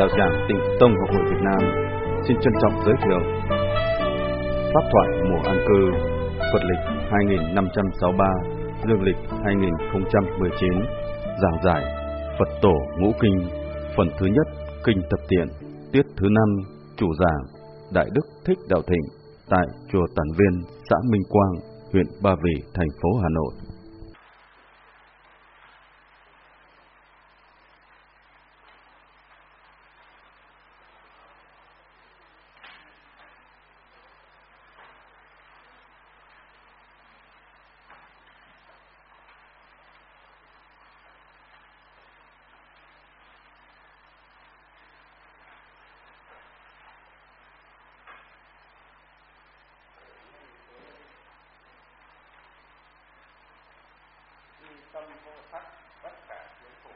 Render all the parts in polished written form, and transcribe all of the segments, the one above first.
Tràng Tịnh Tông Học hội Việt Nam xin trân trọng giới thiệu Pháp thoại mùa an cư, Phật lịch 2563, Dương lịch 2019, giảng giải Phật Tổ Ngũ Kinh, phần thứ nhất, Kinh Thập Thiện, tiết thứ 5, chủ giảng Đại Đức Thích Đạo Thịnh tại chùa Tản Viên, xã Minh Quang, huyện Ba Vì, thành phố Hà Nội. Tâm vô sắc tất cả giới phục.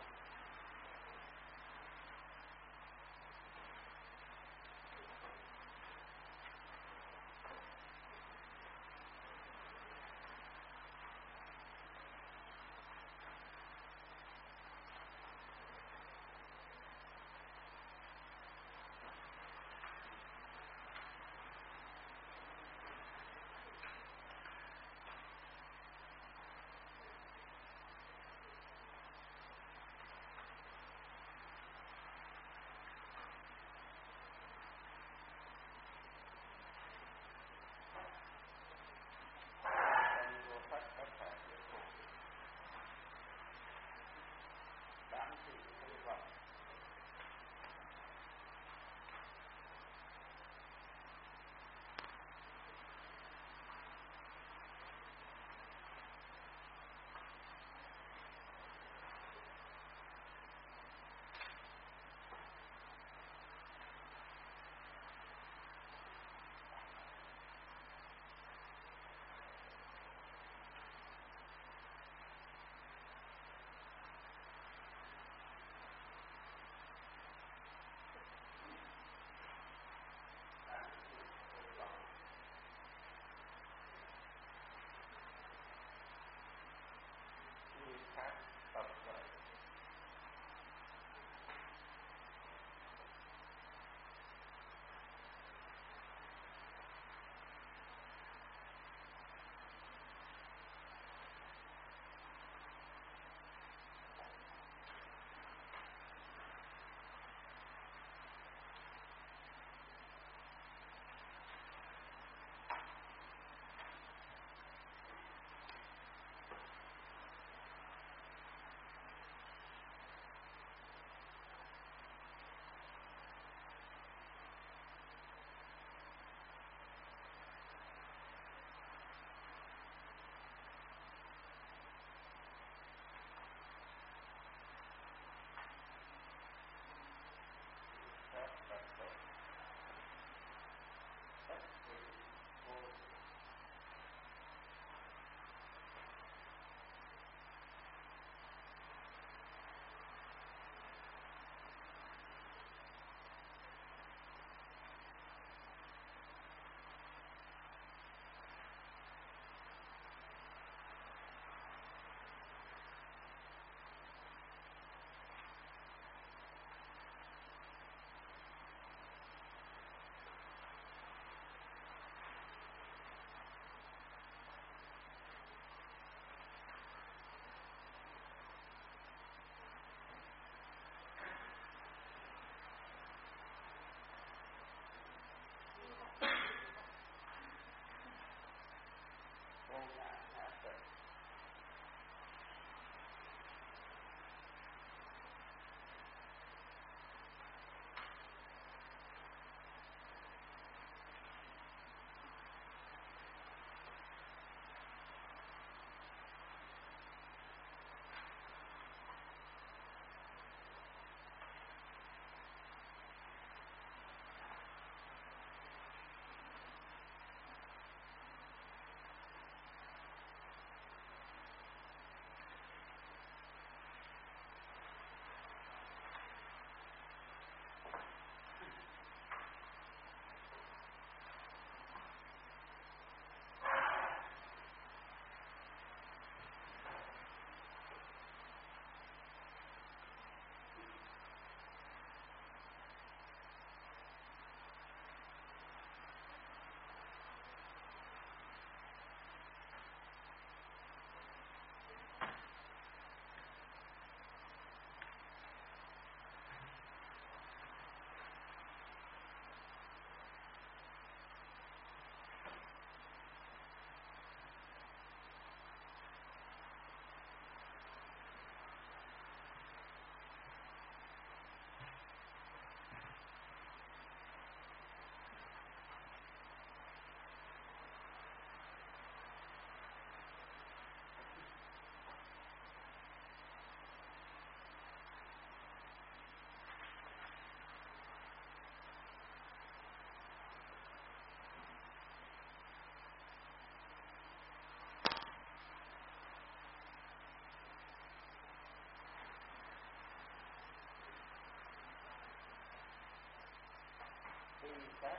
các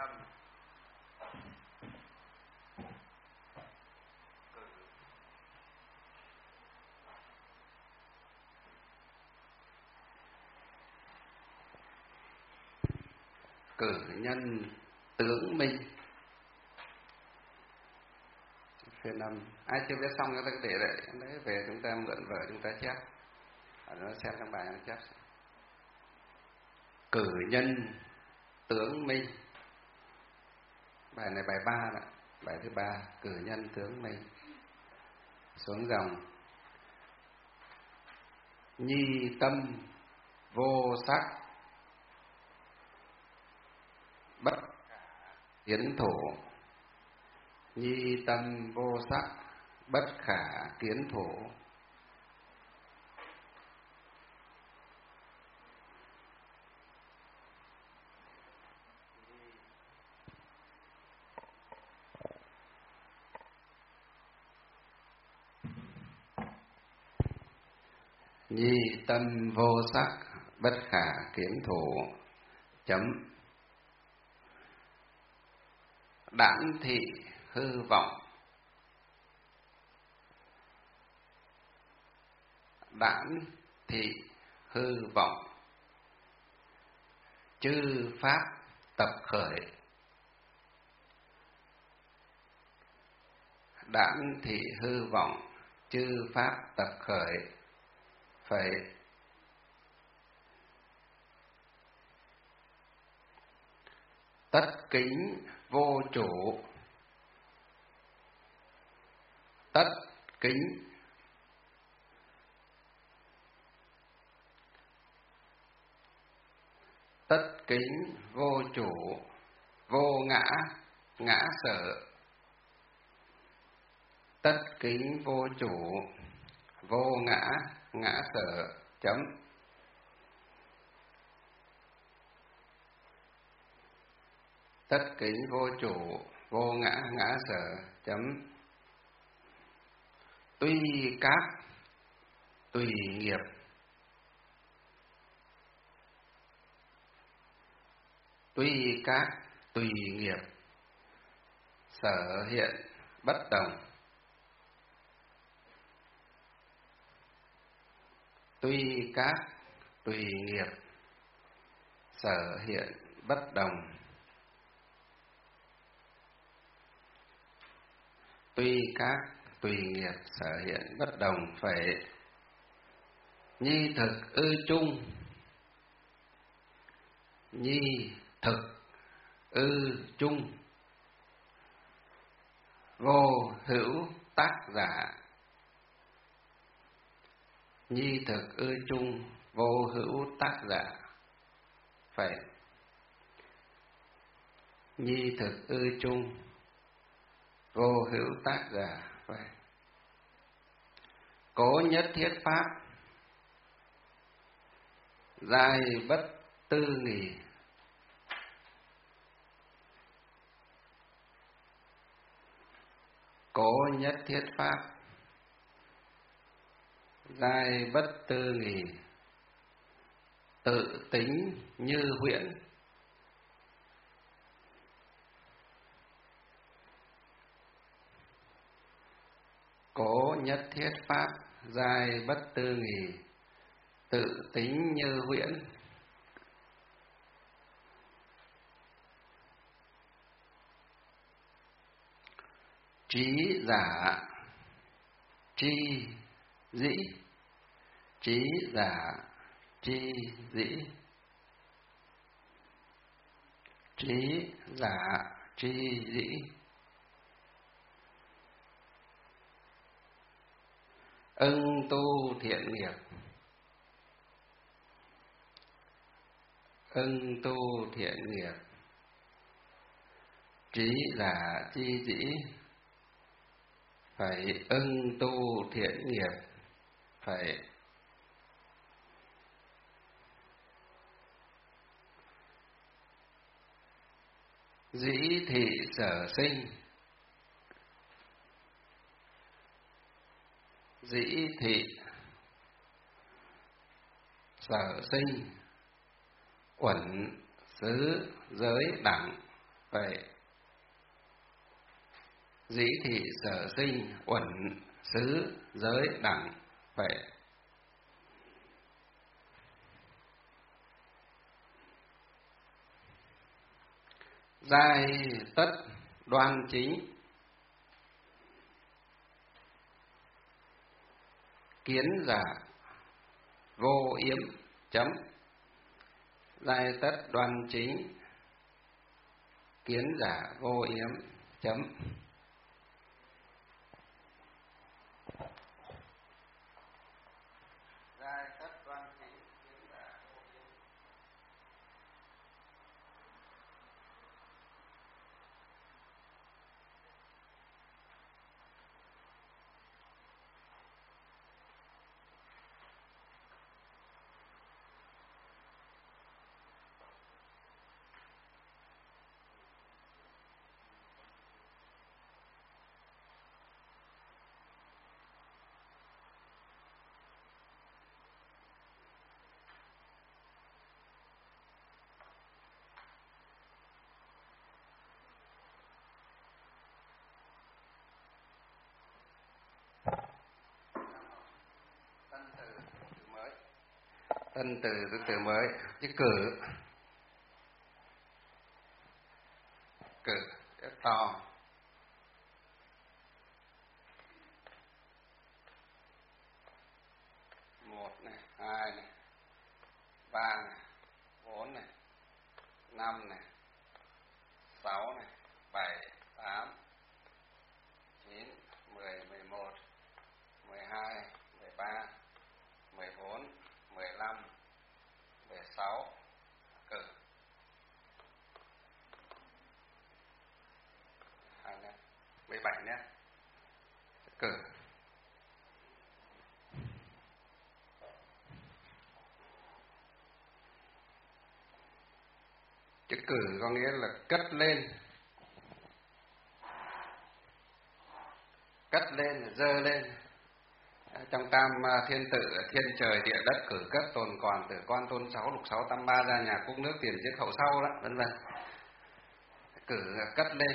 5. Cử nhân tướng minh. Phiên 5. Ai chưa viết xong chúng ta để đấy về chúng ta mượn vở chúng ta chép. Nó xem trong bài nó chép. Cử nhân tướng minh. Bài này bài 3 đó. Bài thứ 3, cử nhân tướng minh. Xuống dòng. Nhi tâm vô sắc, bất kiến thủ. Nhi tâm vô sắc, bất khả kiến thủ. Nhi tâm vô sắc, bất khả kiến thủ. Chấm. Đãn thị hư vọng. Đãn thị hư vọng. Chư pháp tập khởi. Đãn thị hư vọng. Chư pháp tập khởi. Phải. Tất kính vô chủ. Tất kính. Tất kính vô chủ, vô ngã, ngã sở. Tất kính vô chủ, vô ngã, ngã sở. Chấm. Tất kính vô chủ, vô ngã, ngã sở. Chấm. Tuy các, tùy nghiệp. Tuy các, tùy nghiệp. Sở hiện bất đồng. Tuy các, tùy nghiệp. Sở hiện bất đồng. Tuy các, tùy nghiệp, sở hiện bất đồng. Phải. Nhi thực ư chung. Nhi thực ư chung. Vô hữu tác giả. Nhi thực ư chung, vô hữu tác giả. Phải. Nhi thực ư chung, vô hữu tác giả. Phải. Cố nhất thiết pháp, giai bất tư nghì. Cố nhất thiết pháp, giai bất tư nghì. Tự tính như huyễn. Cố nhất thiết pháp, giai bất tư nghì. Tự tính như huyễn. Trí giả, tri dĩ. Trí giả, tri dĩ. Trí giả, tri dĩ. Ưng tu thiện nghiệp. Ưng tu thiện nghiệp. Trí giả, tri dĩ. Phải. Ưng tu thiện nghiệp. Phải. Dĩ thị sở sinh. Dĩ thị sở sinh. Uẩn xứ giới đẳng. vậy. Dĩ thị sở sinh uẩn xứ giới đẳng vậy. Giai tất đoan chính, kiến giả vô yếm chấm. Giai tất đoan chính, kiến giả vô yếm chấm. Giai tất đoan chính, kiến giả vô yếm. Tân từ từ mới. Chữ cử, cử rất to. Một này, hai này, ba này, bốn này, năm này, sáu này, bảy, tám, chín, 10, 11, 12, 13, 14, 15, 16, cử. 17 nhé. Cử. Chữ cử có nghĩa là cất lên. Cất lên, dơ lên. Trong tam thiên tự, thiên trời địa đất cử cất tồn còn tử quan tôn sáu lục sáu tam ba ra nhà cúc nước tiền trước hậu sau đó, vân vân. Cử cất lên,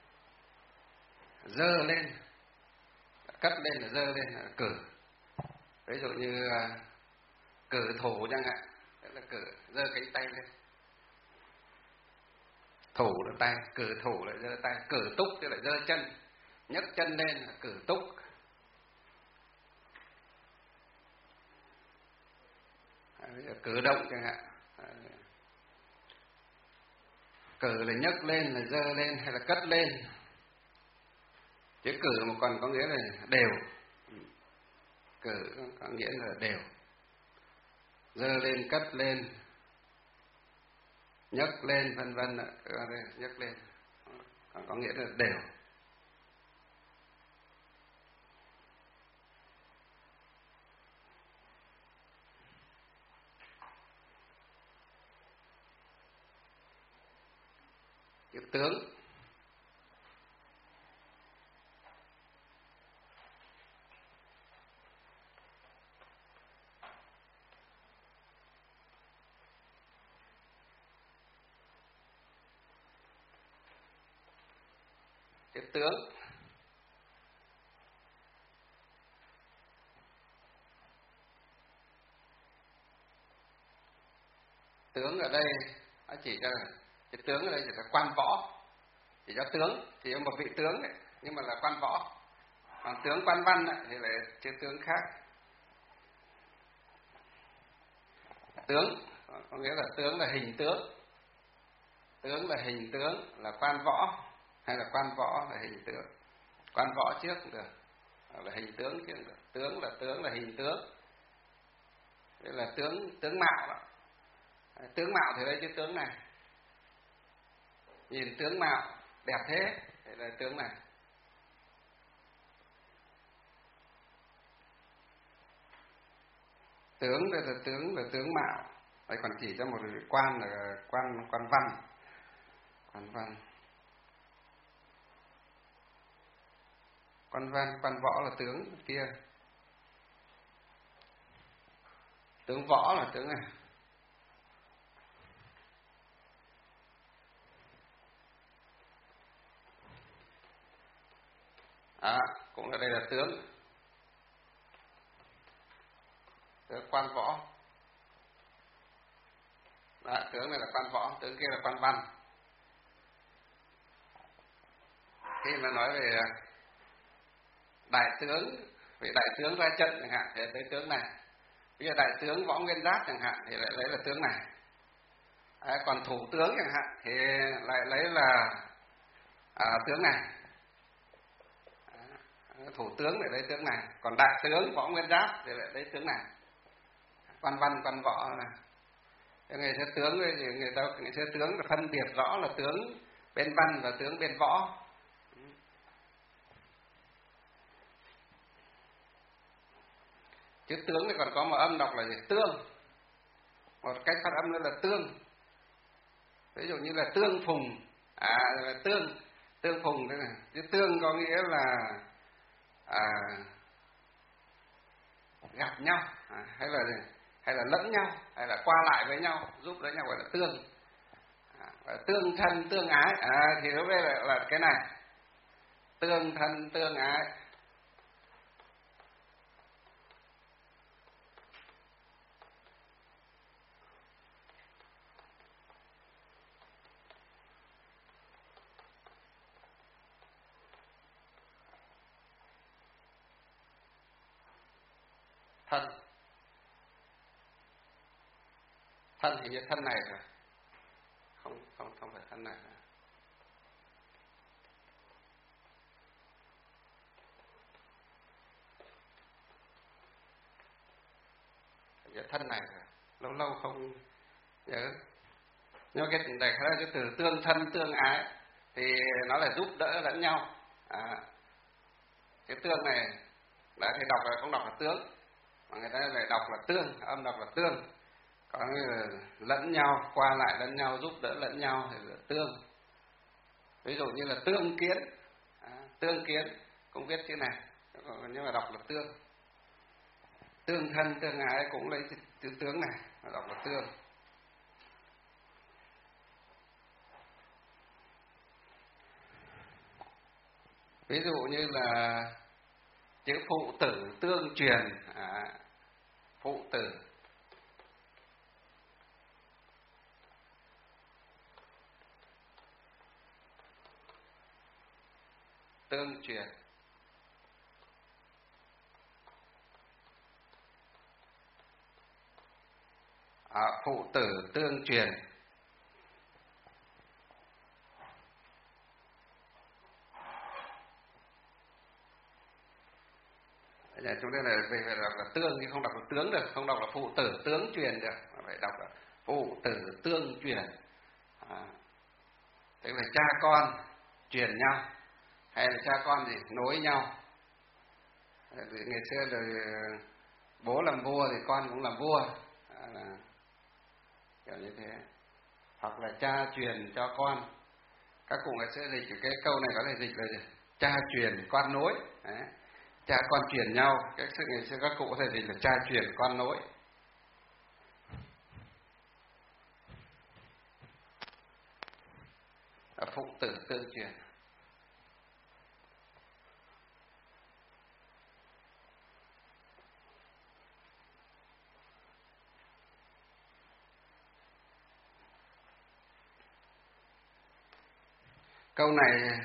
dơ lên. Cất lên là dơ lên là cử. Ví dụ như cử thủ chẳng hạn, tức là cử dơ cánh tay lên. Thủ là tay, cử thủ lại dơ tay, cử túc thì lại dơ chân, nhấc chân lên là cử túc. Cử động chẳng hạn, cử là nhấc lên, là dơ lên hay là cất lên. Chữ cử mà còn có nghĩa là đều. Cử có nghĩa là đều. Dơ lên, cất lên, nhấc lên, vân vân, nhấc lên, còn có nghĩa là đều. Chữ tướng. Chữ tướng. Tướng ở đây nó chỉ cho cái tướng ở đây chỉ là quan võ, chỉ cho tướng, chỉ có một vị tướng ấy, nhưng mà là quan võ. Còn tướng quan văn ấy, thì là chữ tướng khác. Tướng có nghĩa là tướng là hình tướng. Tướng là hình tướng, là quan võ, hay là quan võ là hình tướng. Quan võ trước cũng được, hoặc là hình tướng trước cũng được. Tướng là hình tướng. Đây là tướng mạo đó. Tướng mạo thì đây chữ tướng này. Nhìn tướng mạo đẹp thế, thì là tướng này. Tướng là tướng mạo. Đây còn chỉ cho một quan là quan văn. Quan văn. Quan văn, quan võ là tướng kia. Tướng võ là tướng này. cũng là đây là tướng. Tướng quan võ. Tướng này là quan võ, tướng kia là quan văn. Khi mà nói về đại tướng, vị đại tướng ra trận chẳng hạn thì lấy tướng này. Bây giờ đại tướng Võ Nguyên Giáp chẳng hạn thì lại lấy là tướng này. Còn thủ tướng chẳng hạn thì lại lấy là tướng này. Thủ tướng lại lấy tướng này. Còn đại tướng Võ Nguyên Giáp thì lại lấy tướng này. Quan văn, quan võ này. Ngày xưa tướng thì ngày xưa tướng là phân biệt rõ là tướng bên văn và tướng bên võ. Chữ tướng thì còn có một âm đọc là gì? Tương. Một cách phát âm nữa là tương. Ví dụ như là tương phùng. Là tương phùng thế này. Chữ tương có nghĩa là gặp nhau, hay là lẫn nhau, hay là qua lại với nhau, giúp đỡ nhau, gọi là tương. Tương thân, tương ái. Thì đối với là cái này. Tương thân, tương ái. Thân hình như thân này rồi, không phải thân này rồi. Hình như thân này rồi, lâu không nhớ. Nhưng cái đại khái là cái từ tương thân tương ái thì nó là giúp đỡ lẫn nhau. Cái tương này đã thì đọc là không đọc là tướng, mà người ta lại đọc là tương, âm đọc là tương. Có lẫn nhau, qua lại lẫn nhau, giúp đỡ lẫn nhau thì là tương. Ví dụ như là tương kiến. Tương kiến cũng viết chữ này, nhưng mà đọc là tương. Tương thân, tương ái cũng lấy chữ tướng này, mà đọc là tương. Ví dụ như là chữ phụ tử tương truyền. Phụ tử tương truyền. Phụ tử tương truyền. Chúng ta là đọc là tương nhưng không đọc là tướng được, không đọc là phụ tử tướng truyền được, mà phải đọc là phụ tử tương truyền. Tức là cha con truyền nhau, hay là cha con gì nối nhau. Ngày xưa là bố làm vua thì con cũng làm vua, là kiểu như thế. Hoặc là cha truyền cho con. Các cụ ngày xưa dịch cái câu này có thể dịch là gì? Cha truyền con nối. Đấy. Cha con truyền nhau. Ngày xưa các cụ có thể dịch là cha truyền con nối. Phụ tử tương truyền. Câu này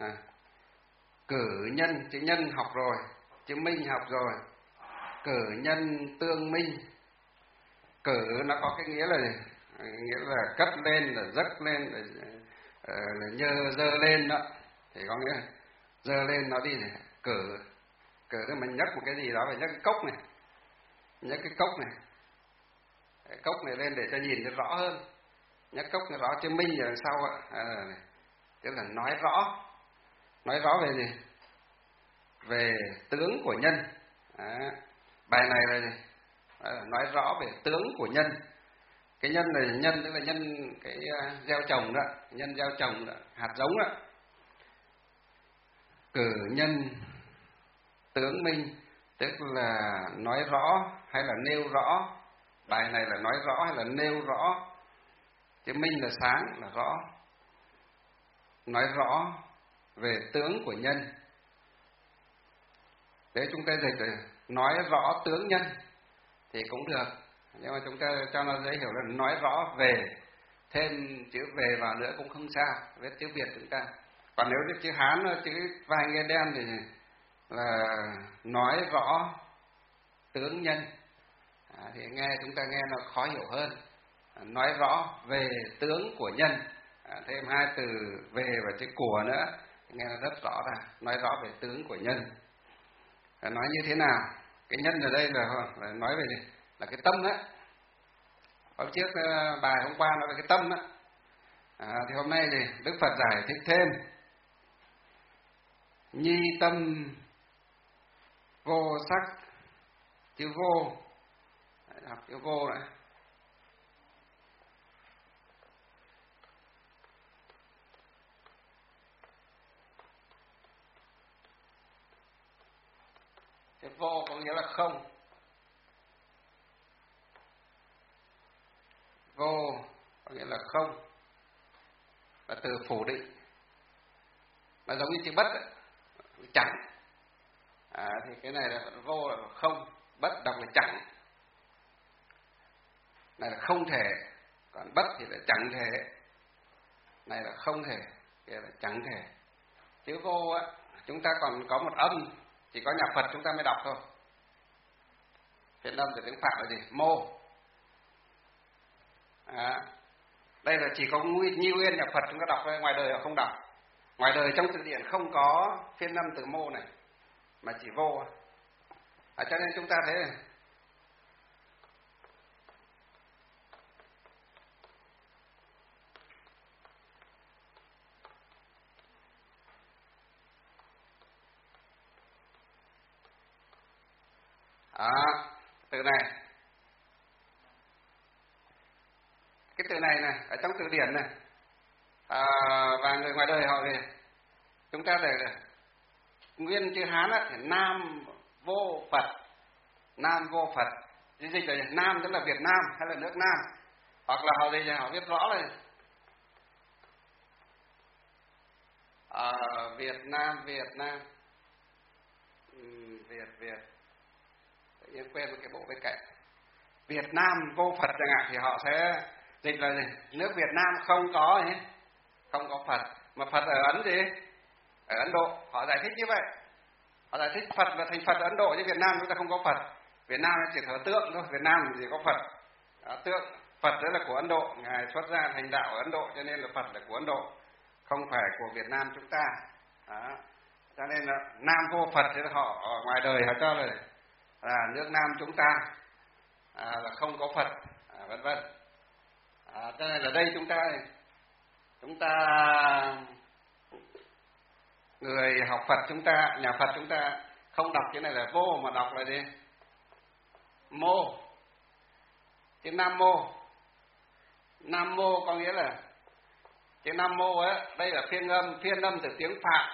cử nhân, chữ nhân học rồi, chữ minh học rồi. Cử nhân tương minh. Cử nó có cái nghĩa là gì? Nghĩa là cất lên, là dấc lên, là nhơ dơ lên đó. Thì có nghĩa là dơ lên nó đi này. Cử tức mình nhấc một cái gì đó, phải nhấc cái cốc này. Nhấc cái cốc này. Cái cốc này lên để cho nhìn cho rõ hơn. Nhấc cốc cho rõ, chữ minh ở đằng sau ạ. Tức là nói rõ. Nói rõ về gì? Về tướng của nhân. Bài này là gì? Nói rõ về tướng của nhân. Cái nhân này, nhân tức là nhân cái gieo trồng đó, nhân gieo trồng đó, hạt giống đó. Cử nhân tướng minh tức là nói rõ hay là nêu rõ. Bài này là nói rõ hay là nêu rõ. Chứ minh là sáng, là rõ. Nói rõ về tướng của nhân. Để chúng ta dịch nói rõ tướng nhân thì cũng được, nhưng mà chúng ta cho nó dễ hiểu là nói rõ về, thêm chữ về vào nữa cũng không sao, viết chữ Việt chúng ta. Còn nếu viết chữ Hán, chữ vai nghe đen thì là nói rõ tướng nhân, thì chúng ta nghe nó khó hiểu hơn. Nói rõ về tướng của nhân, thêm hai từ về và chữ của nữa, nghe nó rất rõ ra. Nói rõ về tướng của nhân. Nói như thế nào? Cái nhân ở đây là nói về gì? Là cái tâm đó. Hôm trước bài hôm qua nói về cái tâm đó. Thì hôm nay thì Đức Phật giải thích thêm. Nhi tâm vô sắc, chữ vô, đọc chữ vô này. Chữ vô có nghĩa là không. Vô có nghĩa là không, là từ phủ định. Nó giống như chữ bất ấy, chẳng. Thì cái này là vô là không, bất đọc là chẳng. Này là không thể, còn bất thì là chẳng thể. Này là không thể, kia là chẳng thể. Chữ vô á, chúng ta còn có một âm, chỉ có nhà Phật chúng ta mới đọc thôi. Phiên âm từ tiếng Phạm là gì? Mô. Đây là chỉ có Nhi Nguyên nhà Phật chúng ta đọc thôi, ngoài đời họ không đọc. Ngoài đời trong từ điển không có phiên âm từ mô này, mà chỉ vô. Cho nên chúng ta thấy từ này, cái từ này này ở trong từ điển này, và người ngoài đời họ về chúng ta để nguyên chữ Hán á, thì Nam vô Phật, Nam vô Phật, dịch là Nam tức là Việt Nam hay là nước Nam, hoặc là họ gì họ viết rõ là Việt Nam, Việt tự nhiên quên một cái bộ bên cạnh, Việt Nam vô Phật chẳng hạn, thì họ sẽ dịch là gì? Nước Việt Nam không có ấy, không có Phật, mà Phật ở Ấn gì? Ở Ấn Độ, họ giải thích như vậy. Họ giải thích Phật là thành Phật ở Ấn Độ, chứ Việt Nam chúng ta không có Phật. Việt Nam chỉ thờ tượng thôi, Việt Nam thì có Phật. Tượng Phật đó là của Ấn Độ, ngài xuất gia thành đạo ở Ấn Độ, cho nên là Phật là của Ấn Độ, không phải của Việt Nam chúng ta. Cho nên là Nam vô Phật thì họ ở ngoài đời họ cho là nước Nam chúng ta là không có Phật, vân vân. Cho nên là đây chúng ta người học Phật chúng ta, nhà Phật chúng ta không đọc cái này là vô mà đọc là gì? Mô. Chữ Nam Mô. Nam Mô có nghĩa là chữ Nam Mô ấy, đây là phiên âm từ tiếng Phạm.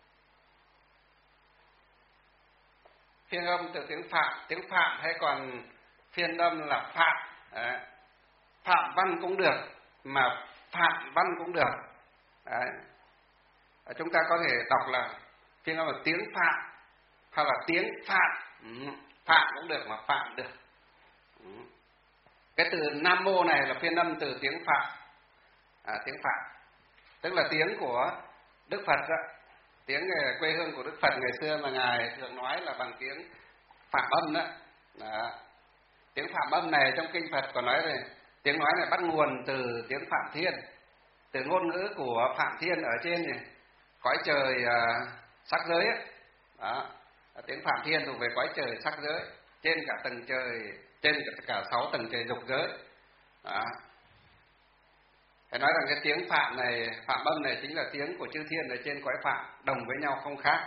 Phiên âm từ tiếng Phạm hay còn phiên âm là Phạm. Đấy. Phạm văn cũng được, mà Phạm văn cũng được. Đấy. Chúng ta có thể đọc là phiên âm là tiếng Phạm hoặc là tiếng Phạm. Phạm cũng được mà Phạm được. Cái từ Nam Mô này là phiên âm từ tiếng Phạm. Tiếng Phạm tức là tiếng của Đức Phật đó. Tiếng quê hương của Đức Phật ngày xưa mà ngài thường nói là bằng tiếng Phạm âm đó. Tiếng Phạm âm này trong kinh Phật còn nói về tiếng nói này bắt nguồn từ tiếng Phạm Thiên, từ ngôn ngữ của Phạm Thiên ở trên này, cõi trời sắc giới ấy. Đó. Tiếng Phạm Thiên thuộc về cõi trời sắc giới, trên cả tầng trời, trên cả 6 tầng trời dục giới. Đó. Phải nói rằng cái tiếng Phạm này, Phạm âm này chính là tiếng của chư thiên ở trên cõi Phạm, đồng với nhau không khác.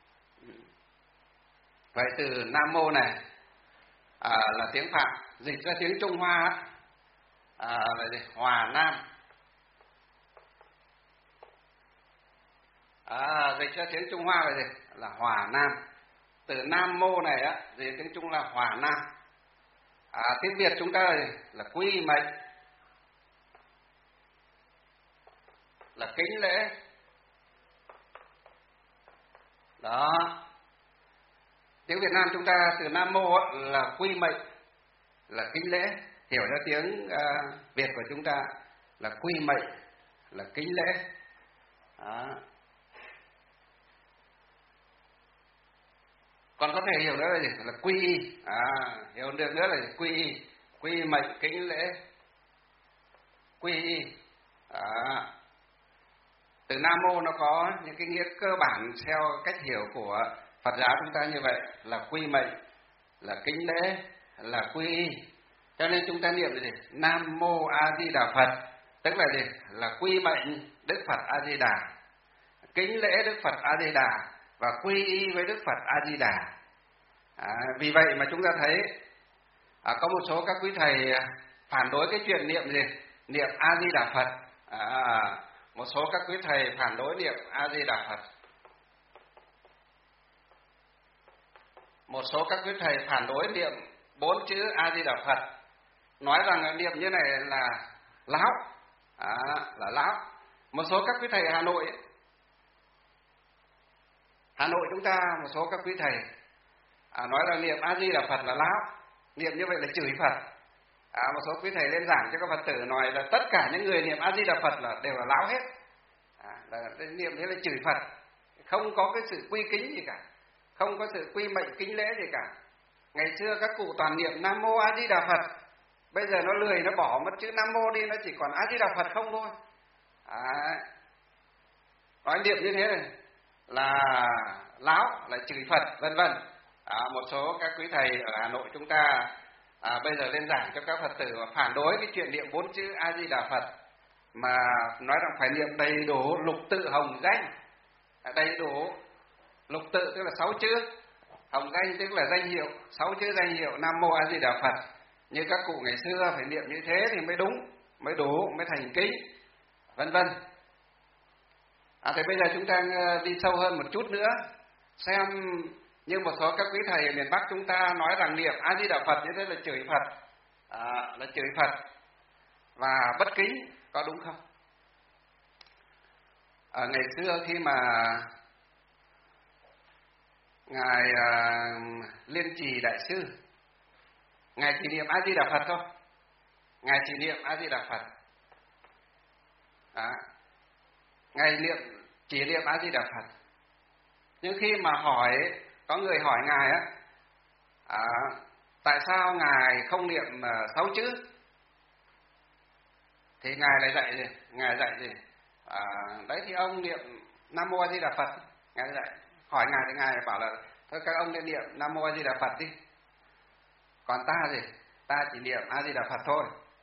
Vậy từ Nam Mô này là tiếng Phạm, dịch ra tiếng Trung Hoa là gì? Hòa Nam. Dịch ra tiếng Trung Hoa là gì? Là Hòa Nam. Từ Nam Mô này dịch tiếng Trung là Hòa Nam. Tiếng Việt chúng ta là quy mệnh, là kính lễ. Đó. Tiếng Việt Nam chúng ta từ Nam Mô là quy mệnh, là kính lễ. Hiểu ra tiếng Việt của chúng ta là quy mệnh, là kính lễ. Đó. Còn có thể hiểu nữa là gì? Là quy y. Hiểu được nữa là quy y, quy mệnh, kính lễ, quy y. Từ Nam Mô nó có những cái nghĩa cơ bản theo cách hiểu của Phật giáo chúng ta như vậy, là quy mệnh, là kính lễ, là quy y. Cho nên chúng ta niệm là gì? Nam Mô A Di Đà Phật, tức là gì? Là quy mệnh Đức Phật A Di Đà, kính lễ Đức Phật A Di Đà và quy y với Đức Phật A Di Đà. Vì vậy mà chúng ta thấy có một số các quý thầy phản đối cái chuyện niệm gì? Niệm A Di Đà Phật. Một số các quý thầy phản đối niệm A Di Đà Phật. Một số các quý thầy phản đối niệm 4 chữ A Di Đà Phật, nói rằng niệm như này là láo, là láo. Một số các quý thầy Hà Nội chúng ta, một số các quý thầy nói là niệm A Di Đà Phật là láo, niệm như vậy là chửi Phật. Một số quý thầy lên giảng cho các Phật tử nói là tất cả những người niệm A Di Đà Phật là đều là láo hết. Niệm thế là chửi Phật, không có cái sự quy kính gì cả, không có sự quy mệnh kính lễ gì cả. Ngày xưa các cụ toàn niệm Nam Mô A Di Đà Phật, bây giờ nó lười, nó bỏ mất chữ Nam Mô đi, nó chỉ còn A Di Đà Phật không thôi. Nói niệm như thế này là láo, là chửi Phật, vân vân. Một số các quý thầy ở Hà Nội chúng ta bây giờ lên giảng cho các Phật tử phản đối cái chuyện niệm 4 chữ A Di Đà Phật, mà nói rằng phải niệm đầy đủ lục tự hồng danh. Đầy đủ lục tự tức là 6 chữ, hồng danh tức là danh hiệu, 6 chữ danh hiệu Nam Mô A Di Đà Phật. Như các cụ ngày xưa phải niệm như thế thì mới đúng, mới đủ, mới thành kính, vân vân. Thì bây giờ chúng ta đi sâu hơn một chút nữa, xem như một số các quý thầy ở miền Bắc chúng ta nói rằng niệm A Di Đà Phật như thế là chửi Phật, là chửi Phật và bất kính, có đúng không? Ngày xưa khi mà ngài Liên Trì Đại Sư, ngài chỉ niệm A Di Đà Phật thôi, ngài chỉ niệm A Di Đà Phật. Ngài chỉ niệm A Di Đà Phật. Nhưng khi mà có người hỏi ngài tại sao ngài không niệm 6 chữ, thì ngài lại dạy gì? Ngài dạy gì? Đấy thì ông niệm Nam Mô A Di Đà Phật. Ngài dạy, hỏi ngài thì ngài bảo là thôi các ông nên niệm Nam Mô A Di Đà Phật đi, còn ta gì? Ta chỉ niệm A Di Đà Phật thôi.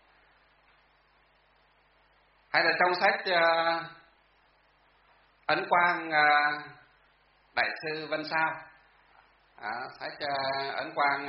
Hay là trong sách Ấn Quang Đại Sư Văn Sao, sách Ấn Quang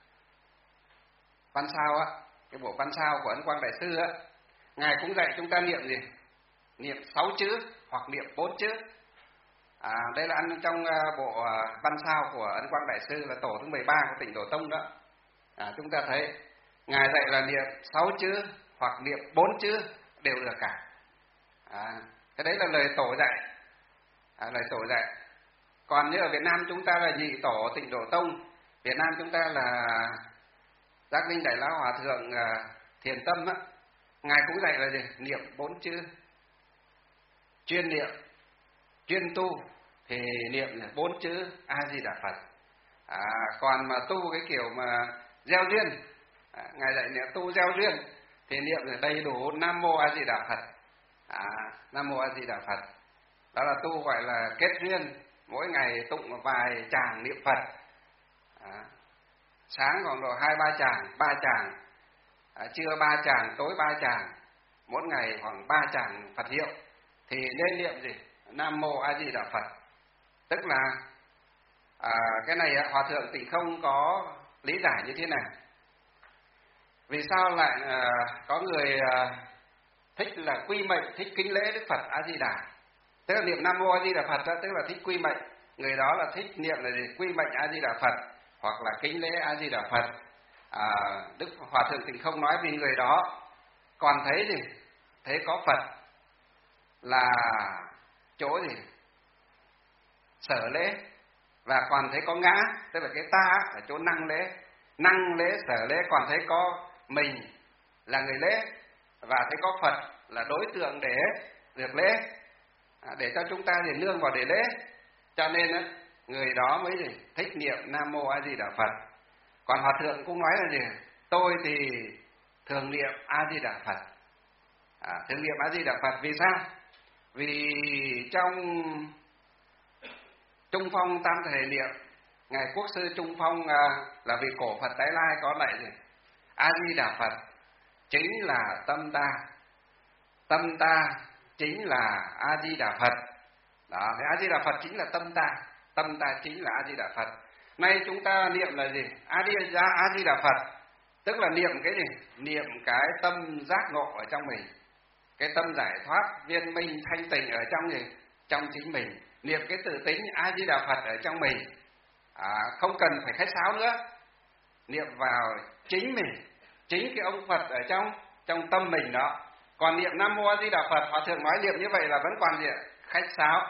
Văn Sao cái bộ Văn Sao của Ấn Quang Đại Sư ngài cũng dạy chúng ta niệm gì? Niệm 6 chữ hoặc niệm 4 chữ. Đây là ăn trong bộ Văn Sao của Ấn Quang Đại Sư, là tổ thứ 13 của Tịnh Độ Tông đó. Chúng ta thấy ngài dạy là niệm 6 chữ hoặc niệm 4 chữ đều được cả. Cái đấy là lời tổ dạy, lời tổ dạy. Còn như ở Việt Nam chúng ta là nhị tổ Tịnh Độ Tông, Việt Nam chúng ta là Giác Linh Đại Lão Hòa Thượng Thiền Tâm ngài cũng dạy là gì? Niệm 4 chữ. Chuyên niệm, chuyên tu thì niệm 4 chữ A Di Đà Phật. Còn mà tu cái kiểu mà gieo duyên, ngài dạy niệm tu gieo duyên thì niệm đầy đủ Nam Mô A Di Đà Phật. Nam Mô A Di Đà Phật. Đó là tu gọi là kết duyên, mỗi ngày tụng vài tràng niệm Phật. Sáng còn độ 2-3 tràng, 3 tràng, trưa 3 tràng, tối 3 tràng, mỗi ngày khoảng 3 tràng Phật hiệu, thì nên niệm gì? Nam Mô A Di Đà Phật. Tức là cái này Hòa Thượng Tịnh Không có lý giải như thế này. Vì sao lại có người thích là quy mệnh, thích kính lễ Đức Phật A Di Đà? Tức là niệm Nam Mô A Di Đà Phật tức là thích quy mệnh. Người đó là thích niệm là gì? Quy mệnh A Di Đà Phật hoặc là kính lễ A Di Đà Phật. Đức Hòa Thượng Tịnh Không nói vì người đó còn thấy gì? Thấy có Phật là chỗ gì? Sở lễ, và còn thấy có ngã, tức là cái ta ở chỗ năng lễ sở lễ, còn thấy có mình là người lễ, và thấy có Phật là đối tượng để được lễ, để cho chúng ta thì nương vào để lễ. Cho nên á, người đó mới gì? Thích niệm Nam Mô A Di Đà Phật. Còn Hòa Thượng cũng nói là gì? Tôi thì thường niệm A Di Đà Phật. Thường niệm A Di Đà Phật vì sao? Vì trong Trung Phong Tam Thể niệm, ngài Quốc sư Trung Phong là vị cổ Phật Tái Lai có lại gì? A Di Đà Phật chính là tâm ta, tâm ta chính là A Di Đà Phật. Đó, A Di Đà Phật chính là tâm ta chính là A Di Đà Phật. Nay chúng ta niệm là gì? A Di Đà Phật, tức là niệm cái gì? Niệm cái tâm giác ngộ ở trong mình, cái tâm giải thoát viên minh thanh tịnh ở trong gì? Trong chính mình. Niệm cái tự tính A Di Đà Phật ở trong mình, không cần phải khách sáo nữa. Niệm vào chính mình, chính cái ông Phật ở trong tâm mình đó. Còn niệm Nam Mô A Di Đà Phật, Hòa Thượng nói niệm như vậy là vẫn còn gì? Khách sáo,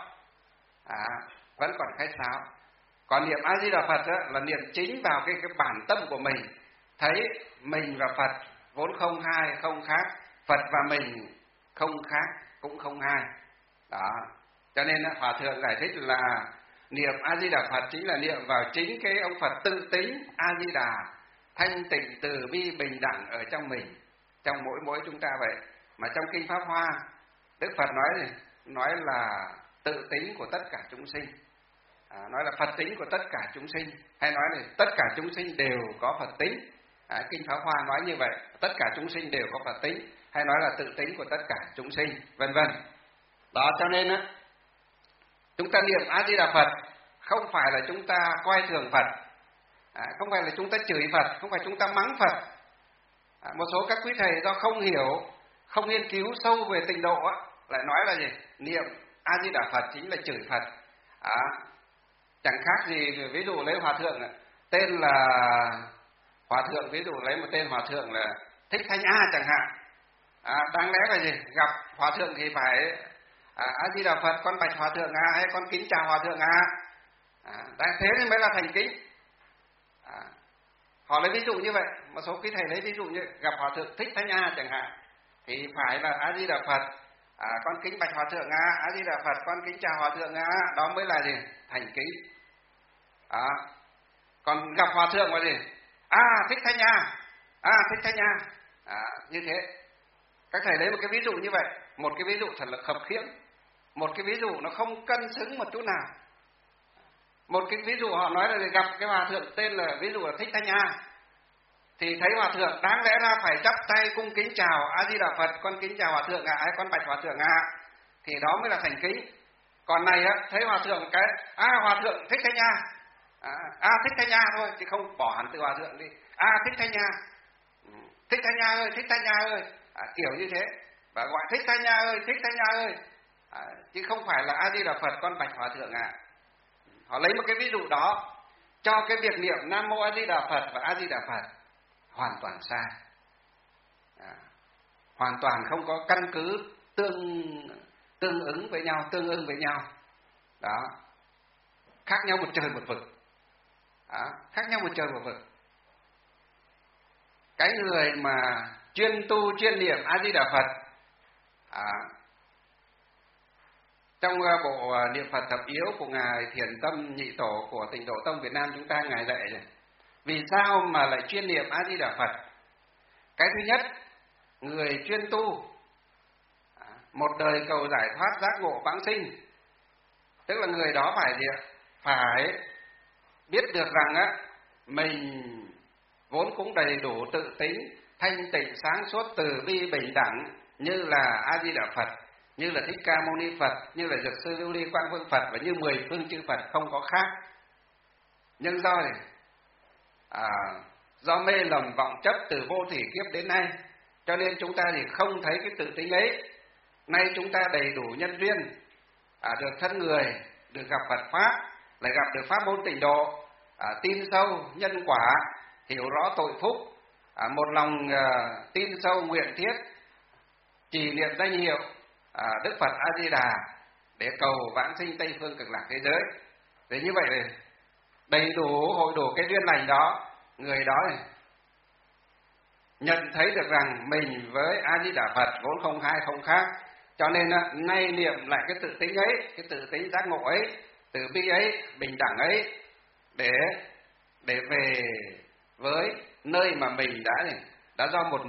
vẫn còn khách sáo. Còn niệm A Di Đà Phật đó, là niệm chính vào cái bản tâm của mình, thấy mình và Phật vốn không hai không khác, Phật và mình không khác cũng không hai. Đó, cho nên Hòa Thượng giải thích là niệm A Di Đà Phật chính là niệm vào chính cái ông Phật tự tính A Di Đà, thanh tịnh từ bi bình đẳng ở trong mình, trong mỗi chúng ta vậy. Mà trong kinh Pháp Hoa, Đức Phật nói gì? Nói là tự tính của tất cả chúng sinh, nói là Phật tính của tất cả chúng sinh, hay nói là tất cả chúng sinh đều có Phật tính. Kinh Pháp Hoa nói như vậy, tất cả chúng sinh đều có Phật tính, hay nói là tự tính của tất cả chúng sinh, vân vân. Đó, cho nên á, chúng ta niệm A Di Đà Phật không phải là chúng ta coi thường Phật, không phải là chúng ta chửi Phật, không phải chúng ta mắng Phật. Một số các quý thầy do không hiểu, không nghiên cứu sâu về tịnh độ á, lại nói là gì? Niệm A Di Đà Phật chính là chửi Phật. Chẳng khác gì, ví dụ lấy Hòa Thượng tên là Hòa Thượng, ví dụ lấy một tên Hòa Thượng là Thích Thanh A chẳng hạn, đáng lẽ là gì? Gặp Hòa Thượng thì phải A Di Đà Phật, con bạch Hòa Thượng hay con kính chào Hòa Thượng đáng thế thì mới là thành kính. Họ lấy ví dụ như vậy, một số quý thầy lấy ví dụ như gặp Hòa Thượng Thích Thanh A chẳng hạn thì phải là A Di Đà Phật, con kính bạch Hòa Thượng A Di Đà Phật, con kính chào Hòa Thượng đó mới là gì? Thành kính. Còn gặp Hòa Thượng là gì? Thích Thanh A, Thích Thanh A, như thế. Các thầy lấy một cái ví dụ như vậy, một cái ví dụ thật là khập khiễng, một cái ví dụ nó không cân xứng một chút nào. Một cái ví dụ họ nói là gặp cái Hòa Thượng tên là ví dụ là Thích Thanh A, thì thấy Hòa Thượng đáng lẽ ra phải chắp tay cung kính chào A Di Đà Phật, con kính chào Hòa Thượng hay con bạch Hòa Thượng thì đó mới là thành kính. Còn này á, thấy Hòa Thượng cái Hòa Thượng Thích Thanh A, Thích Thanh A thôi, thì không bỏ hẳn từ Hòa Thượng đi. Thích Thanh A, Thích Thanh A ơi, Thích Thanh A ơi, kiểu như thế, và gọi Thích Thanh A ơi, Thích Thanh A ơi, chứ không phải là A Di Đà Phật, con bạch Hòa Thượng Họ lấy một cái ví dụ đó cho cái việc niệm Nam Mô A Di Đà Phật và A Di Đà Phật hoàn toàn sai, hoàn toàn không có căn cứ tương ưng với nhau. Đó, khác nhau một trời một vực. Khác nhau một trời một vực. Cái người mà chuyên tu chuyên niệm A Di Đà Phật, trong bộ niệm Phật thập yếu của ngài Thiền Tâm Nhị Tổ của Tịnh Độ Tông Việt Nam chúng ta, ngài dạy rồi. Vì sao mà lại chuyên niệm A Di Đà Phật? Cái thứ nhất, người chuyên tu một đời cầu giải thoát giác ngộ vãng sinh, tức là người đó phải biết được rằng mình vốn cũng đầy đủ tự tính, thanh tịnh sáng suốt, từ bi bình đẳng như là A Di Đà Phật, như là Thích Ca Mâu Ni Phật, như là Dược Sư Lưu Ly Quang Vương Phật, và như 10 phương chư Phật không có khác. Nhưng do mê lầm vọng chấp từ vô thỉ kiếp đến nay, cho nên chúng ta thì không thấy cái tự tính ấy. Nay chúng ta đầy đủ nhân duyên, được thân người, được gặp Phật Pháp, lại gặp được pháp môn tịnh độ, tin sâu nhân quả, hiểu rõ tội phúc, một lòng tin sâu nguyện thiết, trì niệm danh hiệu Đức Phật A Di Đà để cầu vãng sinh Tây Phương Cực Lạc thế giới. Để như vậy đầy đủ hội đủ cái duyên lành đó, người đó này nhận thấy được rằng mình với A Di Đà Phật vốn không hai không khác, cho nên nay niệm lại cái tự tính ấy, cái tự tính giác ngộ ấy, từ bi ấy, bình đẳng ấy, để về với nơi mà mình đã do một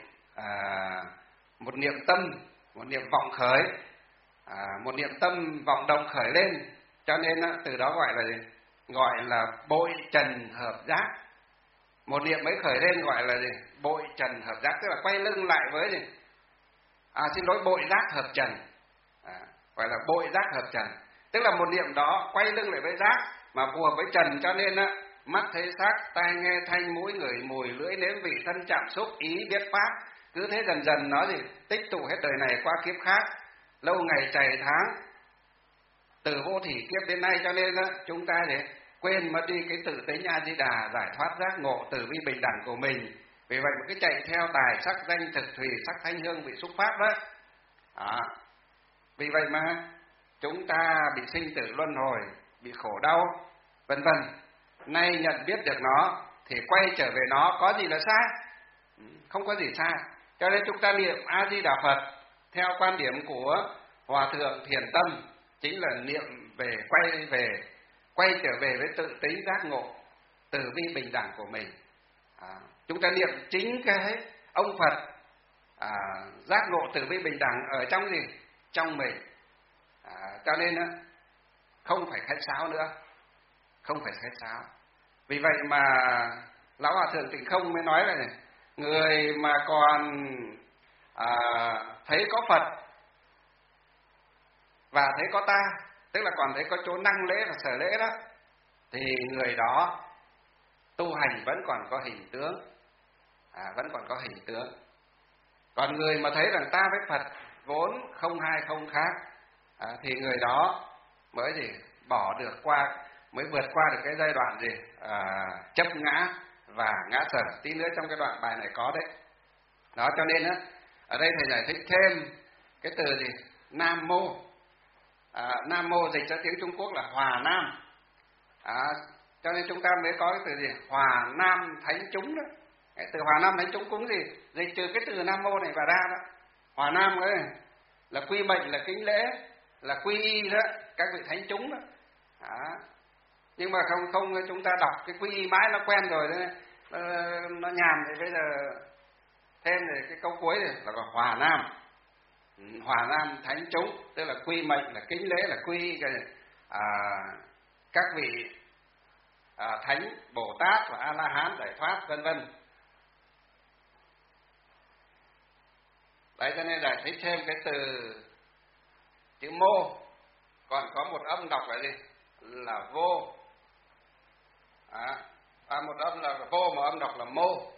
niệm tâm, một niệm vọng khởi, một niệm tâm vọng động khởi lên, cho nên từ đó gọi là gì? Gọi là bội trần hợp giác. Một niệm mới khởi lên gọi là gì? Bội trần hợp giác, tức là quay lưng lại với gì? Bội giác hợp trần, gọi là bội giác hợp trần, tức là một niệm đó quay lưng lại với giác mà phù hợp với trần, cho nên mắt thấy sắc, tai nghe thanh, mũi ngửi mùi, lưỡi nếm vị, thân chạm xúc, ý biết pháp, cứ thế dần dần nó tích tụ hết đời này qua kiếp khác, lâu ngày chày tháng, từ vô thỉ kiếp đến nay, cho nên chúng ta quên mất đi cái tự tính A Di Đà giải thoát giác ngộ từ bi bình đẳng của mình. Vì vậy mà cái chạy theo tài sắc danh thực thùy, sắc thanh hương vị xúc pháp đó. Vì vậy mà chúng ta bị sinh tử luân hồi, bị khổ đau, vân vân. Nay nhận biết được nó thì quay trở về nó, có gì là sai? Không có gì sai. Cho nên chúng ta niệm A Di Đà Phật theo quan điểm của Hòa thượng Thiền Tâm chính là niệm về, quay trở về với tự tính giác ngộ từ bi bình đẳng của mình. Chúng ta niệm chính cái ông Phật giác ngộ từ bi bình đẳng ở trong gì? Trong mình. Cho nên không phải khách sáo nữa, không phải khách sáo. Vì vậy mà Lão Hòa thượng Tịnh Không mới nói là này, người mà còn thấy có Phật và thấy có ta, tức là còn thấy có chỗ năng lễ và sở lễ đó, thì người đó tu hành vẫn còn có hình tướng, vẫn còn có hình tướng. Còn người mà thấy rằng ta với Phật vốn không hai không khác, thì người đó mới bỏ được qua, mới vượt qua được cái giai đoạn chấp ngã và ngã sở. Tí nữa trong cái đoạn bài này có đấy. Đó, cho nên ở đây thầy giải thích thêm cái từ Nam Mô. Nam Mô dịch cho tiếng Trung Quốc là Hòa Nam. Cho nên chúng ta mới có cái từ Hòa Nam Thánh Chúng đó. Cái từ Hòa Nam Thánh Chúng cúng dịch trừ cái từ Nam Mô này và ra đó. Hòa Nam ấy là quy mệnh, là kính lễ, là quy y đó, các vị thánh chúng đó. Nhưng mà không chúng ta đọc cái quy y mãi nó quen rồi đấy, nó nhàm, thì bây giờ thêm cái câu cuối này là Hòa Nam. Hòa Nam Thánh Chúng, tức là quy mệnh, là kính lễ, là quy y các vị thánh, Bồ Tát và A La Hán giải thoát, vân vân. Đấy, cho nên giải thích thêm cái từ chữ Mô, còn có một âm đọc là gì? Là Vô. Một âm là Vô, một âm đọc là Mô.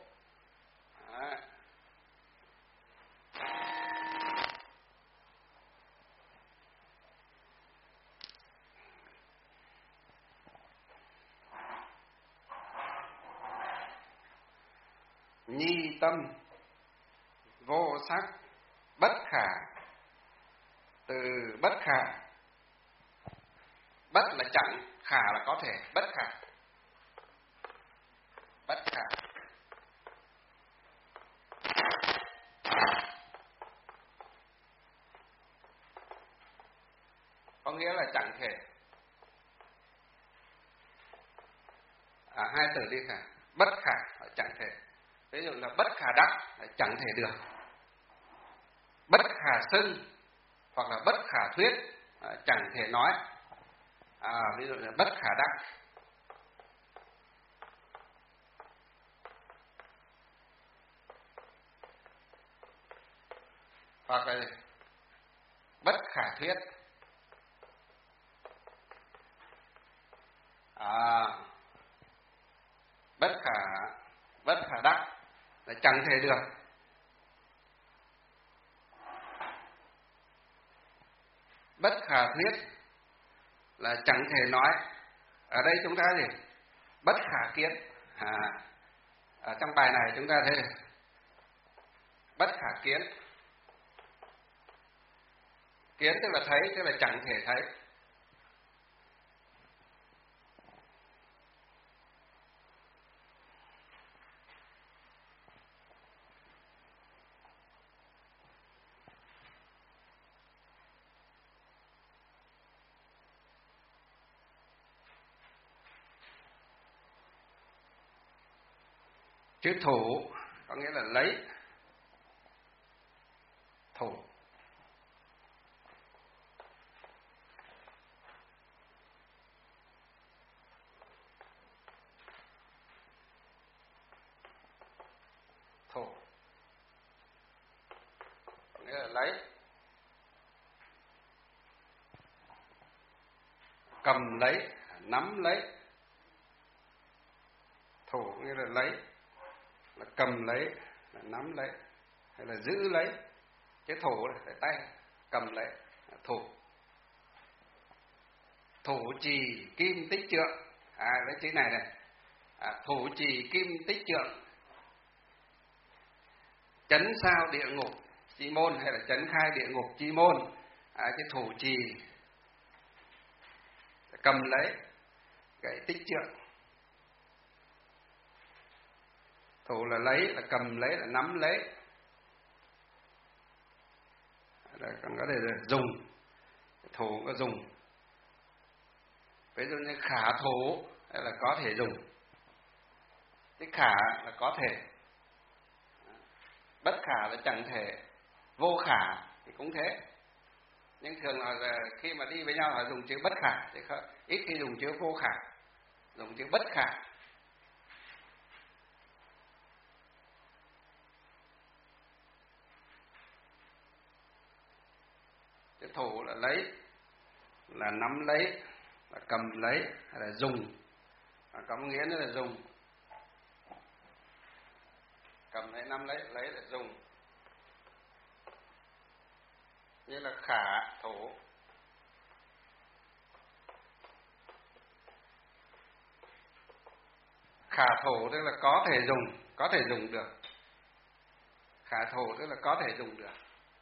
Nhi tâm vô sắc bất khả. Từ bất khả, bất là chẳng, khả là có thể, bất khả. Bất khả có nghĩa là chẳng thể. Hai từ đi khả. Bất khả là chẳng thể. Ví dụ là bất khả đắc là chẳng thể được. Bất khả xưng hoặc là bất khả thuyết, chẳng thể nói. Ví dụ là bất khả đắc. Hoặc là bất khả thuyết. Bất khả đắc là chẳng thể được. Bất khả thuyết là chẳng thể nói. Ở đây chúng ta bất khả kiến. Ở trong bài này chúng ta thấy bất khả kiến. Kiến tức là thấy, tức là chẳng thể thấy. Chữ thủ có nghĩa là lấy. Thủ. Thủ có nghĩa là lấy. Cầm lấy, nắm lấy. Thủ nghĩa là lấy, là cầm lấy, là nắm lấy, hay là giữ lấy. Cái thủ là tay, cầm lấy, là thủ. Thủ trì kim tích trượng. Lấy chữ này này. Thủ trì kim tích trượng. Chấn sao địa ngục chi môn, hay là chấn khai địa ngục chi môn. Cái thủ trì cầm lấy cái tích trượng. Thủ là lấy, là cầm lấy, là nắm lấy, là còn có thể là dùng. Thủ có dùng. Ví dụ như khả thủ là có thể dùng. Cái khả là có thể, bất khả là chẳng thể, vô khả thì cũng thế. Nhưng thường là khi mà đi với nhau là dùng chữ bất khả, chứ ít khi dùng chữ vô khả, dùng chữ bất khả. Cái thủ là lấy, là nắm lấy, là cầm lấy, hay là dùng. Có nghĩa nữa là dùng. Cầm lấy, nắm lấy là dùng. Như là khả thủ. Khả thủ tức là có thể dùng, có thể dùng được. Khả thủ tức là có thể dùng được.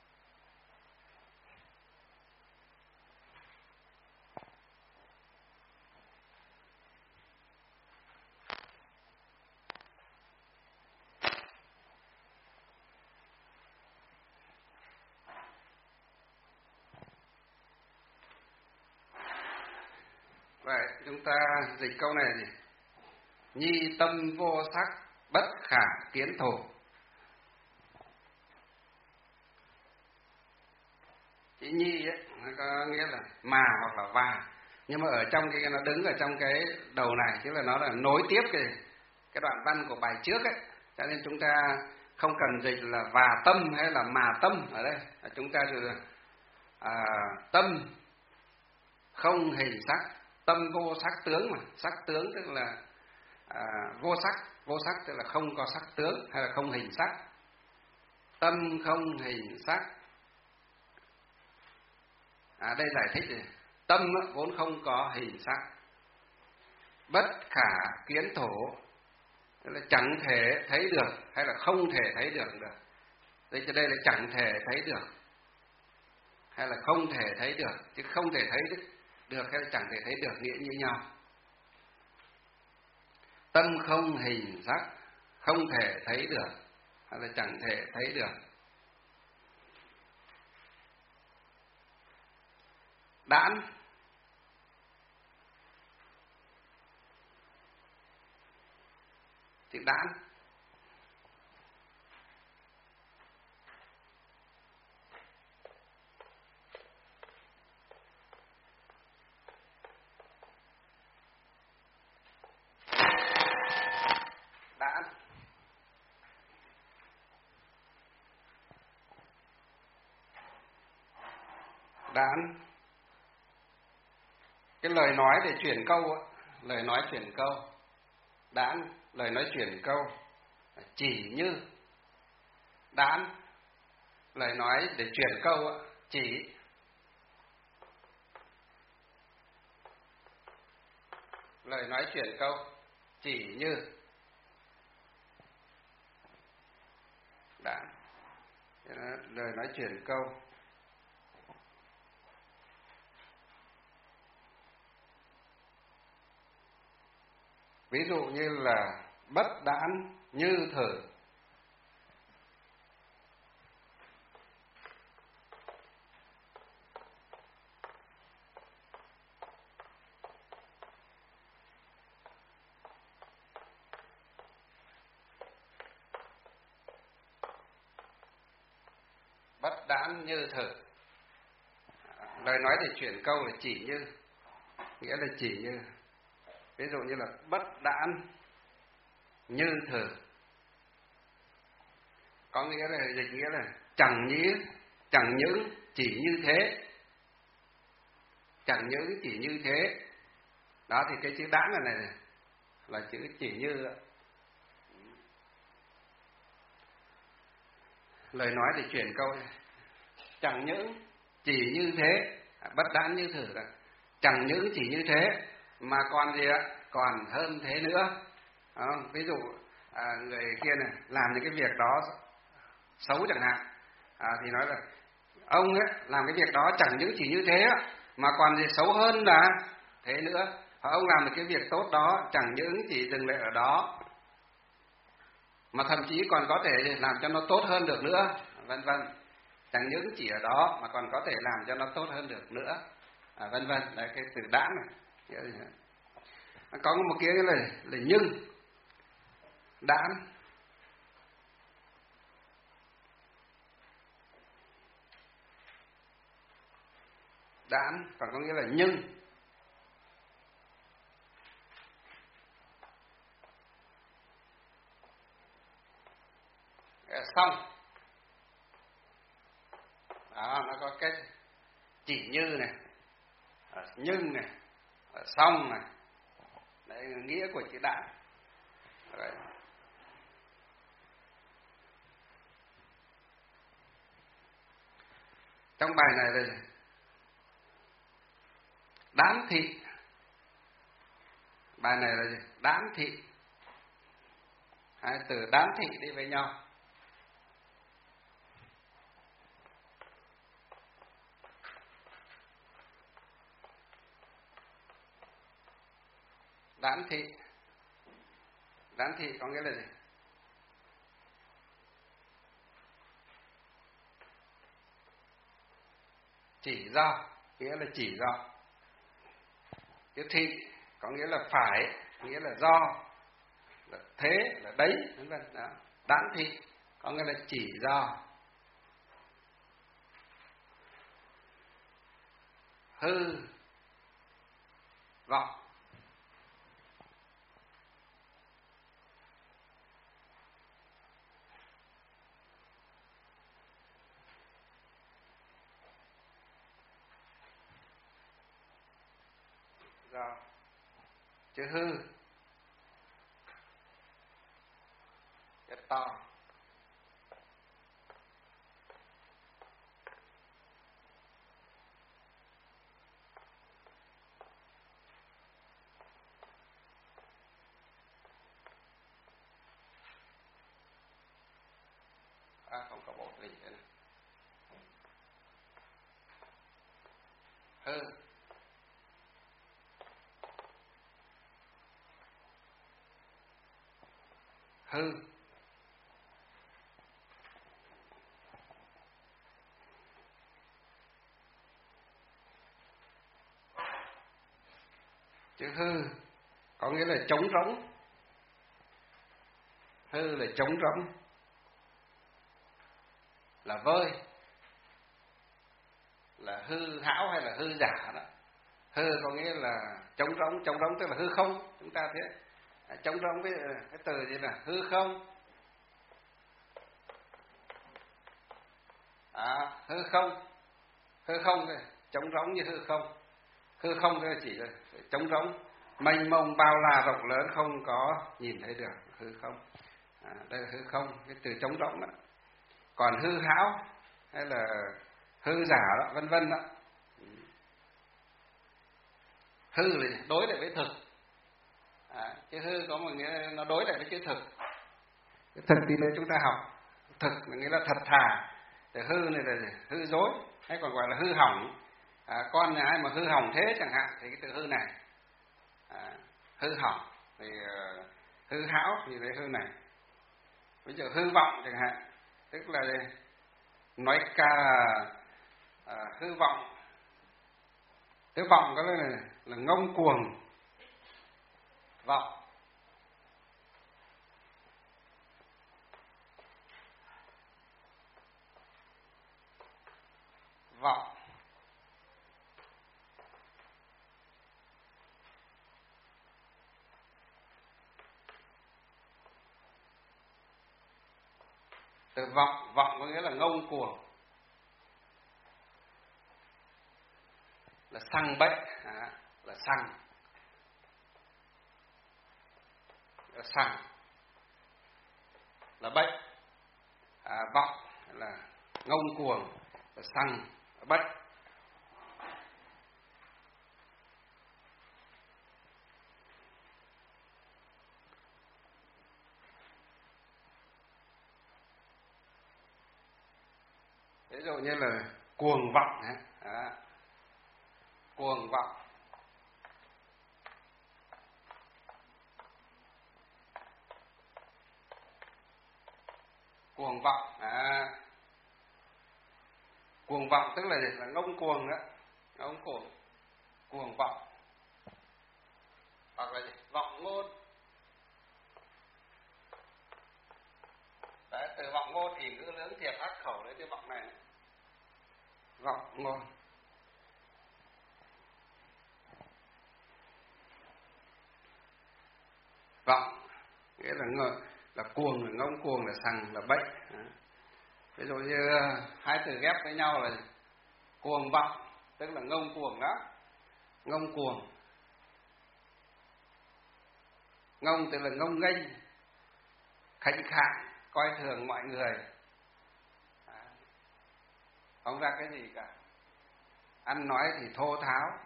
Vậy chúng ta dịch câu này gì? Nhi tâm vô sắc, bất khả kiến thủ. Chữ nhi ấy, nó có nghĩa là mà hoặc là và. Nhưng mà ở trong cái nó đứng ở trong cái đầu này, tức là nó là nối tiếp cái đoạn văn của bài trước ấy. Cho nên chúng ta không cần dịch là và tâm hay là mà tâm ở đây. Chúng ta dùng tâm không hình sắc. Tâm vô sắc tướng mà. Sắc tướng tức là vô sắc. Vô sắc tức là không có sắc tướng hay là không hình sắc. Tâm không hình sắc. Đây giải thích này. Tâm vốn không có hình sắc. Bất khả kiến thổ, tức là chẳng thể thấy được hay là không thể thấy được. Đây là chẳng thể thấy được hay là không thể thấy được, chứ không thể thấy được hay là chẳng thể thấy được nghĩa như nhau. Tâm không hình sắc, không thể thấy được hay là chẳng thể thấy được. Đãn chữ đãn đãn. Cái lời nói để chuyển câu, lời nói chuyển câu. Đãn, lời nói chuyển câu. Chỉ như. Đãn, lời nói để chuyển câu, chỉ. Lời nói chuyển câu, chỉ như. Đãn, lời nói chuyển câu. Ví dụ như là bất đãn như thử. bất đãn như thử. Lời nói thì chuyển câu là chỉ như, nghĩa là chỉ như. Ví dụ như là bất đãn như thử, có nghĩa là dịch nghĩa là chẳng những chỉ như thế, chẳng những chỉ như thế. Đó thì cái chữ đãn này là chữ chỉ như đó. Lời nói thì chuyển câu chẳng những chỉ như thế, bất đãn như thử là chẳng những chỉ như thế mà còn gì ạ? Còn hơn thế nữa. Ví dụ người kia này làm những cái việc đó xấu chẳng hạn, thì nói là ông ấy làm cái việc đó chẳng những chỉ như thế mà còn gì xấu hơn là thế nữa. Hoặc ông làm được cái việc tốt đó chẳng những chỉ dừng lại ở đó mà thậm chí còn có thể làm cho nó tốt hơn được nữa, vân vân. Chẳng những chỉ ở đó mà còn có thể làm cho nó tốt hơn được nữa, vân vân. Đấy, cái từ đãn này. Có một cái là nhưng. Đãn, đãn còn có nghĩa là nhưng. Xong. Đó, nó có cái chỉ như này, nhưng này, xong này. Đấy là nghĩa của chữ đãn. Đấy. Trong bài này là đán thị. Bài này là gì? Đán thị. Hai từ đán thị đi với nhau. Đán thị. Đán thị có nghĩa là gì? Chỉ do, nghĩa là chỉ do. Cái thị có nghĩa là phải, nghĩa là do, là thế, là đấy, vân vân. Đán thị có nghĩa là chỉ do. Hư vọng. Do. Chữ hư rất to. Không có bột gì thế này. Hư. Hư. Chữ hư có nghĩa là trống rỗng. Hư là trống rỗng, là vơi, là hư hão hay là hư giả đó. Hư có nghĩa là trống rỗng tức là hư không. Chúng ta thấy trống rỗng với cái từ gì là hư không. Hư không này, trống rỗng như hư không. Hư không thì chỉ là trống rỗng, mênh mông bao la rộng lớn, không có nhìn thấy được, hư không. Đây là hư không, cái từ trống rỗng đó. Còn hư hão hay là hư giả đó, vân vân đó. Hư là đối lại với thực. Chữ hư có một nghĩa là nó đối lại với chữ thực. Cái thực thì nếu chúng ta học thực là nghĩa là thật thà. Thì hư này là hư dối, hay còn gọi là hư hỏng. Con nhà ai mà hư hỏng thế chẳng hạn thì cái từ hư này. Hư hỏng thì hư hão thì lấy hư này. Ví dụ hư vọng chẳng hạn, tức là nói ca hư vọng. Hư vọng có là ngông cuồng vọng. vọng. Từ vọng, vọng có nghĩa là ngông cuồng, là sằng bậy, là sằng, là bệnh. Vọng là ngông cuồng, là sằng, là bệnh. Ví dụ như là cuồng vọng, cuồng vọng. Cuồng vọng, cuồng vọng tức là gì? Là ngông cuồng đó, ngông cuồng, cuồng vọng. Hoặc là gì? Vọng ngôn. Đấy, từ vọng ngôn thì ngữ lưỡng thiệp ác khẩu đấy cái vọng này. Vọng ngôn. Vọng nghĩa là cuồng, là ngông cuồng, là sằng, là bệnh. Ví dụ như hai từ ghép với nhau là cuồng vọng, tức là ngông cuồng đó, ngông cuồng. Ngông tức là ngông nghênh, khệnh khạng, coi thường mọi người, không ra cái gì cả, ăn nói thì thô tháo,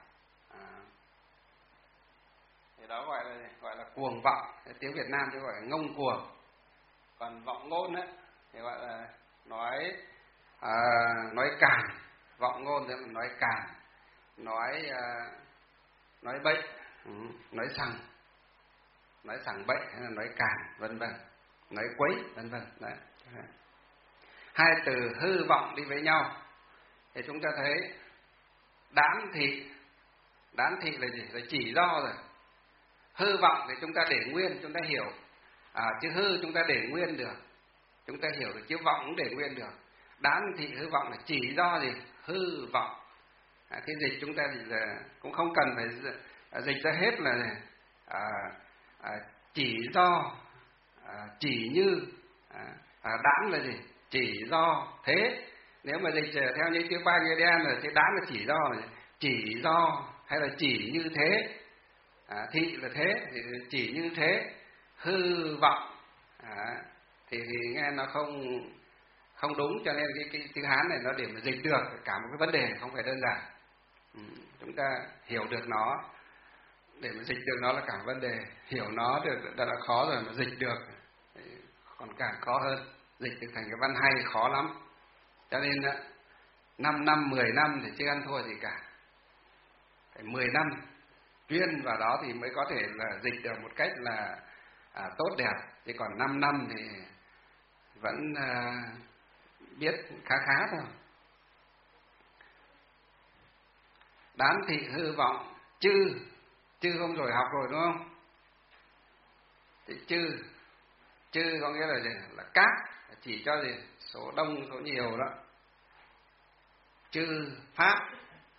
thì đó gọi là cuồng vọng. Tiếng Việt Nam thì gọi là ngông cuồng. Còn vọng ngôn ấy thì gọi là nói càn. Vọng ngôn thì là nói càn, nói bệnh, nói sằng bệnh, hay là nói càn, vân vân, nói quấy, vân vân. Đấy. Hai từ hư vọng đi với nhau thì chúng ta thấy đán thị là gì? Là chỉ do rồi. Hư vọng thì chúng ta để nguyên, chúng ta hiểu. Chữ hư chúng ta để nguyên được, chúng ta hiểu được. Chữ vọng cũng để nguyên được. Đán thị hư vọng là chỉ do gì? Hư vọng. Cái dịch chúng ta thì là cũng không cần phải dịch ra hết là chỉ do, chỉ như. Đán là gì? Chỉ do thế. Nếu mà dịch theo như chữ Ba Nghĩa Đen là chữ đán là chỉ do, là chỉ do hay là chỉ như thế. Thị là thế, thì chỉ như thế. Hư vọng thì nghe nó không đúng, cho nên cái chữ Hán này nó để mà dịch được cả một cái vấn đề không phải đơn giản. Chúng ta hiểu được nó, để mà dịch được nó là cả vấn đề. Hiểu nó được đã là khó rồi, mà dịch được còn càng khó hơn. Dịch được thành cái văn hay khó lắm. Cho nên 5 năm, 10 năm thì chưa ăn thua gì cả. Phải 10 năm chuyên vào đó thì mới có thể là dịch được một cách là tốt đẹp. Chứ còn 5 năm thì vẫn biết khá thôi. Đán thị hư vọng, chư hôm rồi học rồi đúng không? Thì chư có nghĩa là gì? Là các, chỉ cho gì? Số đông, số nhiều đó. Chư pháp,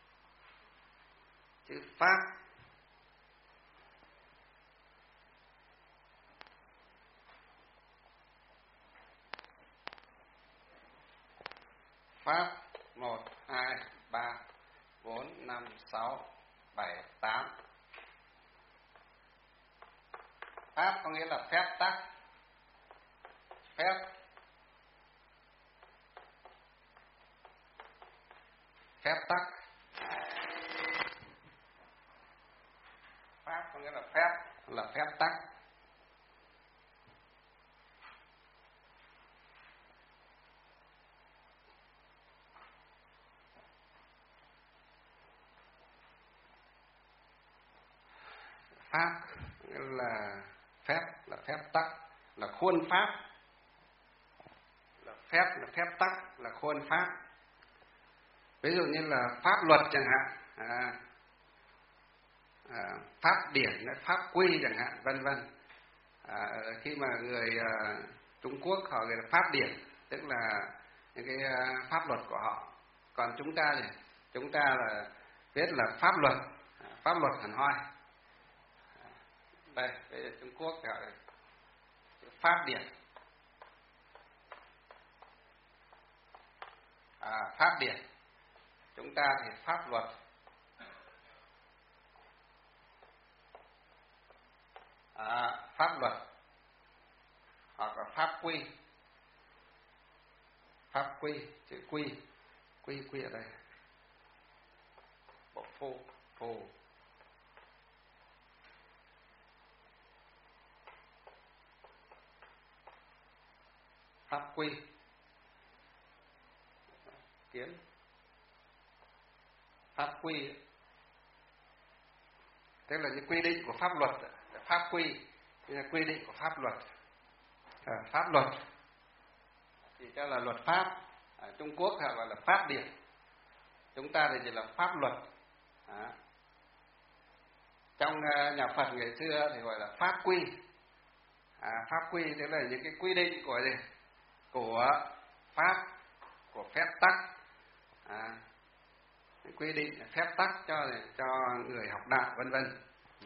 Pháp 1, 2, 3, 4, 5, 6, 7, 8. Pháp có nghĩa là phép tắc. Phép tắc. Pháp có nghĩa là phép tắc. Pháp là phép tắc, là khuôn pháp. Là phép tắc, là khuôn pháp. Ví dụ như là pháp luật chẳng hạn, pháp điển, pháp quy chẳng hạn, vân vân. Khi mà người Trung Quốc họ gọi là pháp điển, tức là những cái pháp luật của họ. Còn chúng ta thì chúng ta là viết là pháp luật hẳn hoi. Đây, bây giờ Trung Quốc gọi là pháp điển. Pháp điển. Chúng ta thì pháp luật. Pháp luật hoặc là pháp quy. Pháp quy, chữ quy ở đây. Bộ phù. Pháp quy. Kiếm. Pháp quy tức là những quy định của pháp luật. Pháp quy là quy định của pháp luật. Pháp luật thì cho là luật pháp. Ở Trung Quốc gọi là pháp điển. Chúng ta thì chỉ là pháp luật. Trong nhà Phật ngày xưa thì gọi là pháp quy. Pháp quy tức là những cái quy định của gì? Của pháp, của phép tắc. Những quy định phép tắc cho người học đạo vân vân.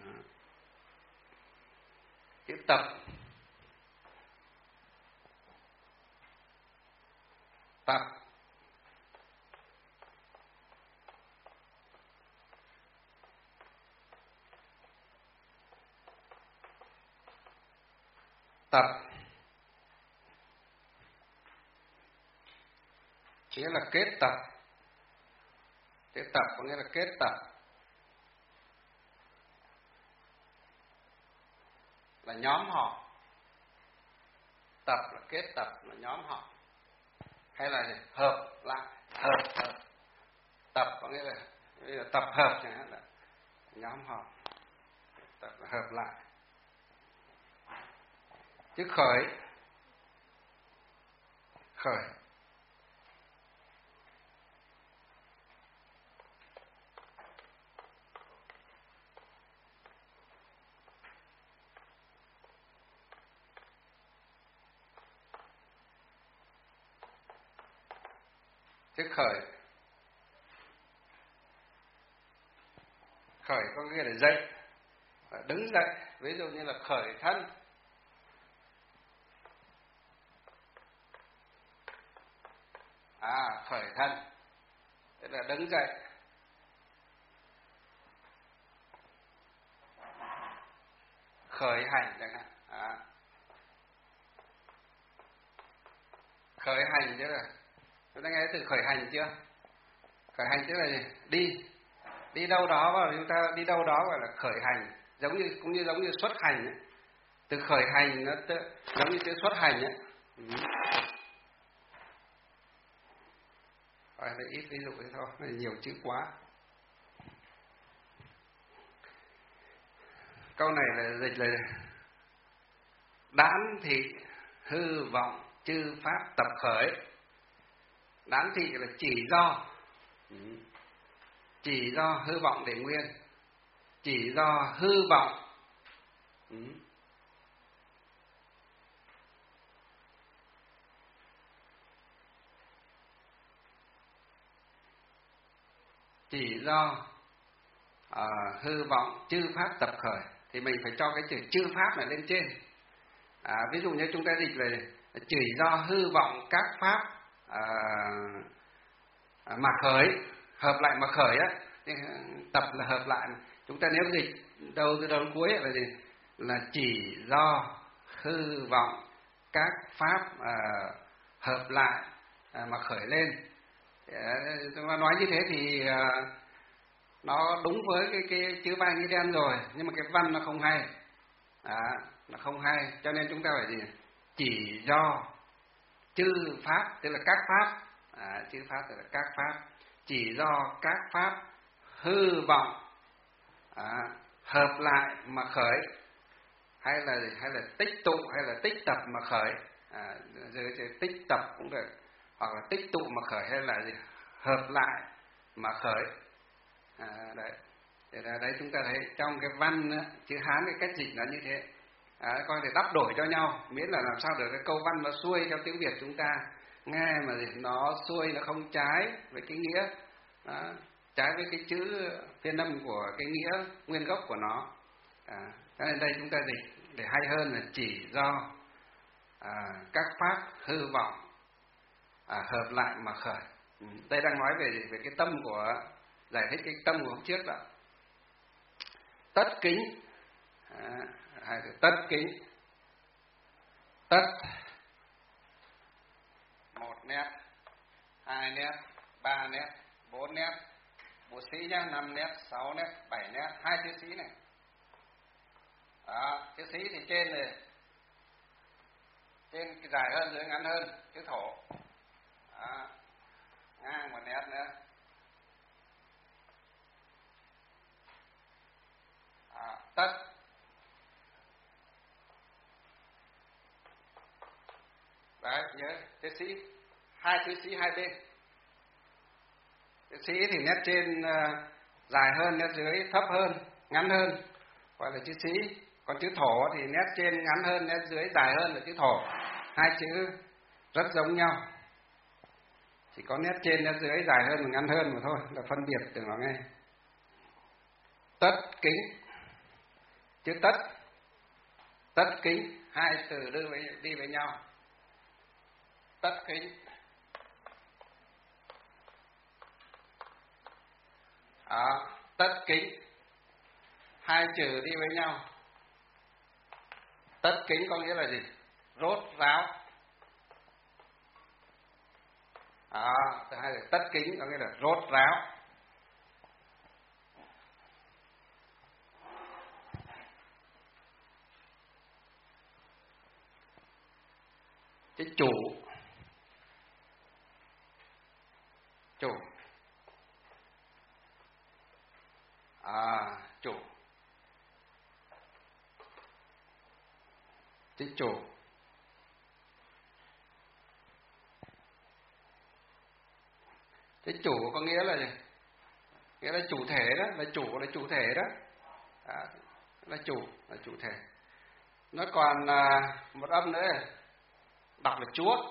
Chữ tập. Tập nghĩa là kết tập. Kết tập có nghĩa là kết tập, là nhóm họp. Tập là kết tập, là nhóm họp. Hay là gì? Hợp lại, hợp. Tập có nghĩa là tập hợp chẳng hạn, là nhóm họp. Tập là hợp lại. Chữ khởi. Chữ khởi. Khởi có nghĩa là dậy, đứng dậy. Ví dụ như là khởi thân. Khởi thân tức là đứng dậy. Khởi hành chẳng hạn. Khởi hành tức là chúng ta nghe từ khởi hành chưa? Khởi hành tức là gì? Đi đâu đó, và chúng ta đi đâu đó gọi là khởi hành, giống như xuất hành ấy. Từ khởi hành nó giống như chữ xuất hành ấy. Đây ít ví dụ thế thôi, này nhiều chữ quá. Câu này là dịch là đán thị hư vọng chư pháp tập khởi. Đán thị là chỉ do hư vọng để nguyên, chỉ do hư vọng. Chỉ do hư vọng chư pháp tập khởi, thì mình phải cho cái chữ chư pháp này lên trên. Ví dụ như chúng ta dịch là chỉ do hư vọng các pháp mà khởi, hợp lại mà khởi á. Tập là hợp lại. Chúng ta nếu dịch đầu từ đầu đến cuối là gì? Là chỉ do hư vọng các pháp hợp lại mà khởi lên. Chúng ta nói như thế thì nó đúng với cái chữ ba nghĩa đen rồi, nhưng mà cái văn nó không hay. Nó không hay, cho nên chúng ta phải gì? Chỉ do chư pháp, tức là các pháp. Chư pháp tức là các pháp. Chỉ do các pháp hư vọng hợp lại mà khởi, hay là tích tụ, hay là tích tập mà khởi. Tích tập cũng được, hoặc là tích tụ mà khởi, hay là gì? Hợp lại mà khởi. Đấy chúng ta thấy trong cái văn chữ Hán, cái cách dịch là như thế. Coi để đắp đổi cho nhau, miễn là làm sao được cái câu văn nó xuôi theo tiếng Việt chúng ta, nghe mà nó xuôi, nó không trái với cái nghĩa, trái với cái chữ phiên âm của cái nghĩa nguyên gốc của nó. Cho nên đây chúng ta dịch để hay hơn là chỉ do các pháp hư vọng hợp lại mà khởi. Đây đang nói về cái tâm của, giải thích cái tâm của hôm trước đó. Tất kính, tất kính, tất 1 nét, 2 nét, 3 nét, 4 nét, bộ sĩ nhá, 5 nét, 6 nét, 7 nét, 2 chữ sĩ này. Đó, chữ sĩ thì trên này, trên cái dài hơn, dưới ngắn hơn, chữ thổ. Đó, ngang 1 nét nữa. Đó, tất. Đấy, nhớ, chữ sĩ, 2 chữ sĩ hai bên. Chữ sĩ thì nét trên dài hơn, nét dưới thấp hơn, ngắn hơn, gọi là chữ sĩ. Còn chữ thổ thì nét trên ngắn hơn, nét dưới dài hơn là chữ thổ. 2 chữ rất giống nhau, chỉ có nét trên, nét dưới dài hơn và ngắn hơn mà thôi, là phân biệt đừng có nghe. Tất kính, chữ tất, tất kính, 2 từ đi với nhau. Tất kính. Tất kính, 2 chữ đi với nhau. Tất kính có nghĩa là gì? Rốt ráo. Thứ hai là tất kính có nghĩa là rốt ráo. Chữ chủ, chủ, chủ, chữ chủ. Chữ chủ có nghĩa là gì? Nghĩa là chủ thể đó, là chủ thể đó. Là chủ thể. Nó còn một âm nữa, đọc là chúa.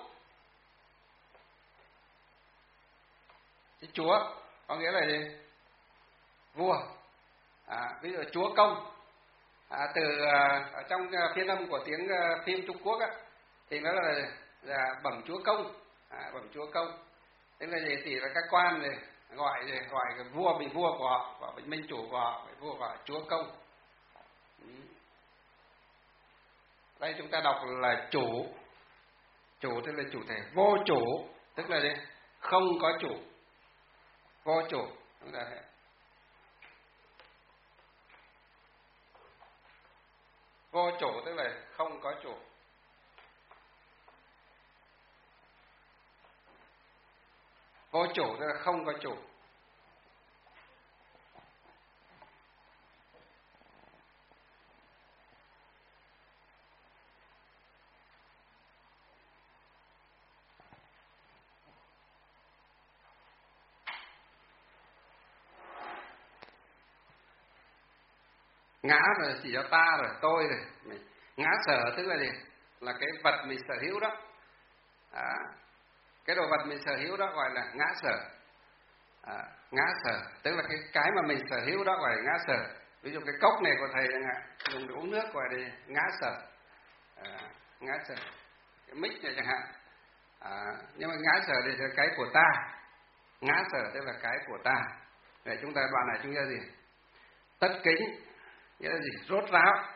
Chữ chúa có nghĩa là gì? Vua. Ví dụ chúa công. Từ ở trong phiên âm của tiếng phim Trung Quốc á, thì nó là bẩm chúa công. Bẩm chúa công. Tức là gì? Thì là các quan này gọi cái vua, vị vua của họ, gọi vị minh chủ của họ, vị vua gọi chúa công. Đây chúng ta đọc là chủ. Chủ tức là chủ thể. Vô chủ tức là gì? Không có chủ. Vô chủ tức là thế. Vô chủ tức là không có chủ. Vô chủ tức là không có chủ. Ngã rồi chỉ cho ta rồi, tôi rồi. Ngã sở tức là gì? Là cái vật mình sở hữu đó. Cái đồ vật mình sở hữu đó gọi là ngã sở. Ngã sở tức là cái mà mình sở hữu đó gọi là ngã sở. Ví dụ cái cốc này của thầy chẳng hạn, dùng để uống nước gọi là ngã sở. Ngã sở. Cái mic này chẳng hạn. Nhưng mà ngã sở thì là cái của ta. Ngã sở tức là cái của ta. Để chúng ta đoạn này chúng ta gì? Tất kính nghĩa là gì? Rốt ráo.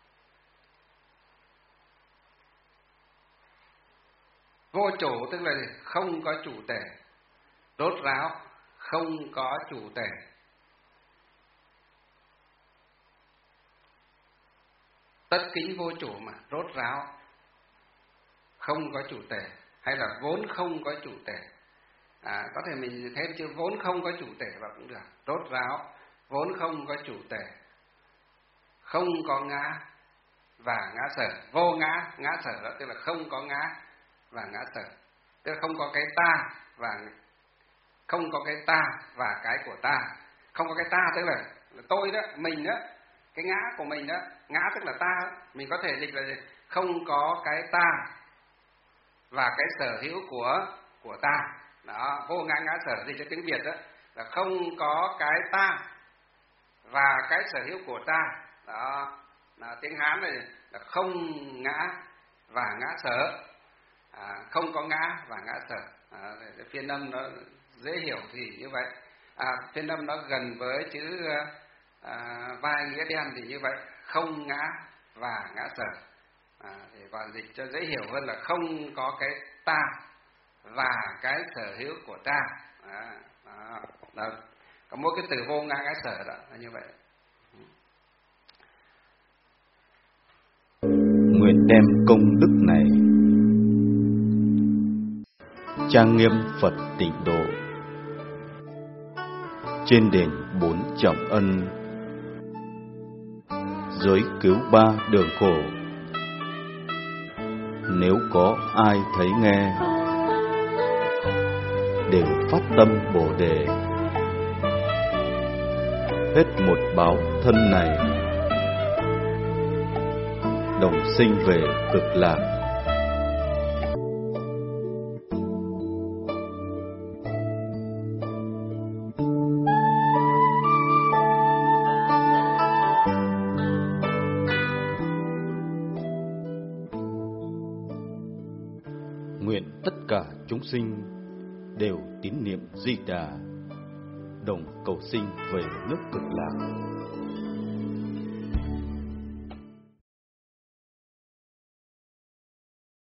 Vô chủ tức là gì? Không có chủ thể. Rốt ráo, không có chủ thể. Tất kính vô chủ mà, rốt ráo, không có chủ thể, hay là vốn không có chủ thể. Có thể mình thêm chữ vốn không có chủ thể vào cũng được. Rốt ráo, vốn không có chủ thể, không có ngã và ngã sở. Vô ngã, ngã sở đó tức là không có ngã và ngã sở, tức là không có cái ta và không có cái ta và cái của ta. Không có cái ta tức là tôi đó, mình đó, cái ngã của mình đó. Ngã tức là ta, mình có thể dịch là gì? Không có cái ta và cái sở hữu của ta. Đó, vô ngã ngã sở thì cho tiếng Việt đó là không có cái ta và cái sở hữu của ta. Đó, là tiếng Hán này là không ngã và ngã sở, không có ngã và ngã sở. Phiên âm nó dễ hiểu thì như vậy. Phiên âm nó gần với chữ vai nghĩa đen thì như vậy, không ngã và ngã sở. Thì còn dịch cho dễ hiểu hơn là không có cái ta và cái sở hữu của ta. Đó. Có mỗi cái từ vô ngã ngã sở đó là như vậy. Nguyện đem công đức này trang nghiêm Phật Tịnh Độ, trên đền 4 trọng ân, giới cứu 3 đường khổ. Nếu có ai thấy nghe, đều phát tâm Bồ Đề, hết một báo thân này, đồng sinh về Cực Lạc. Nguyện tất cả chúng sinh đều tín niệm Di Đà, đồng cầu sinh về nước Cực Lạc.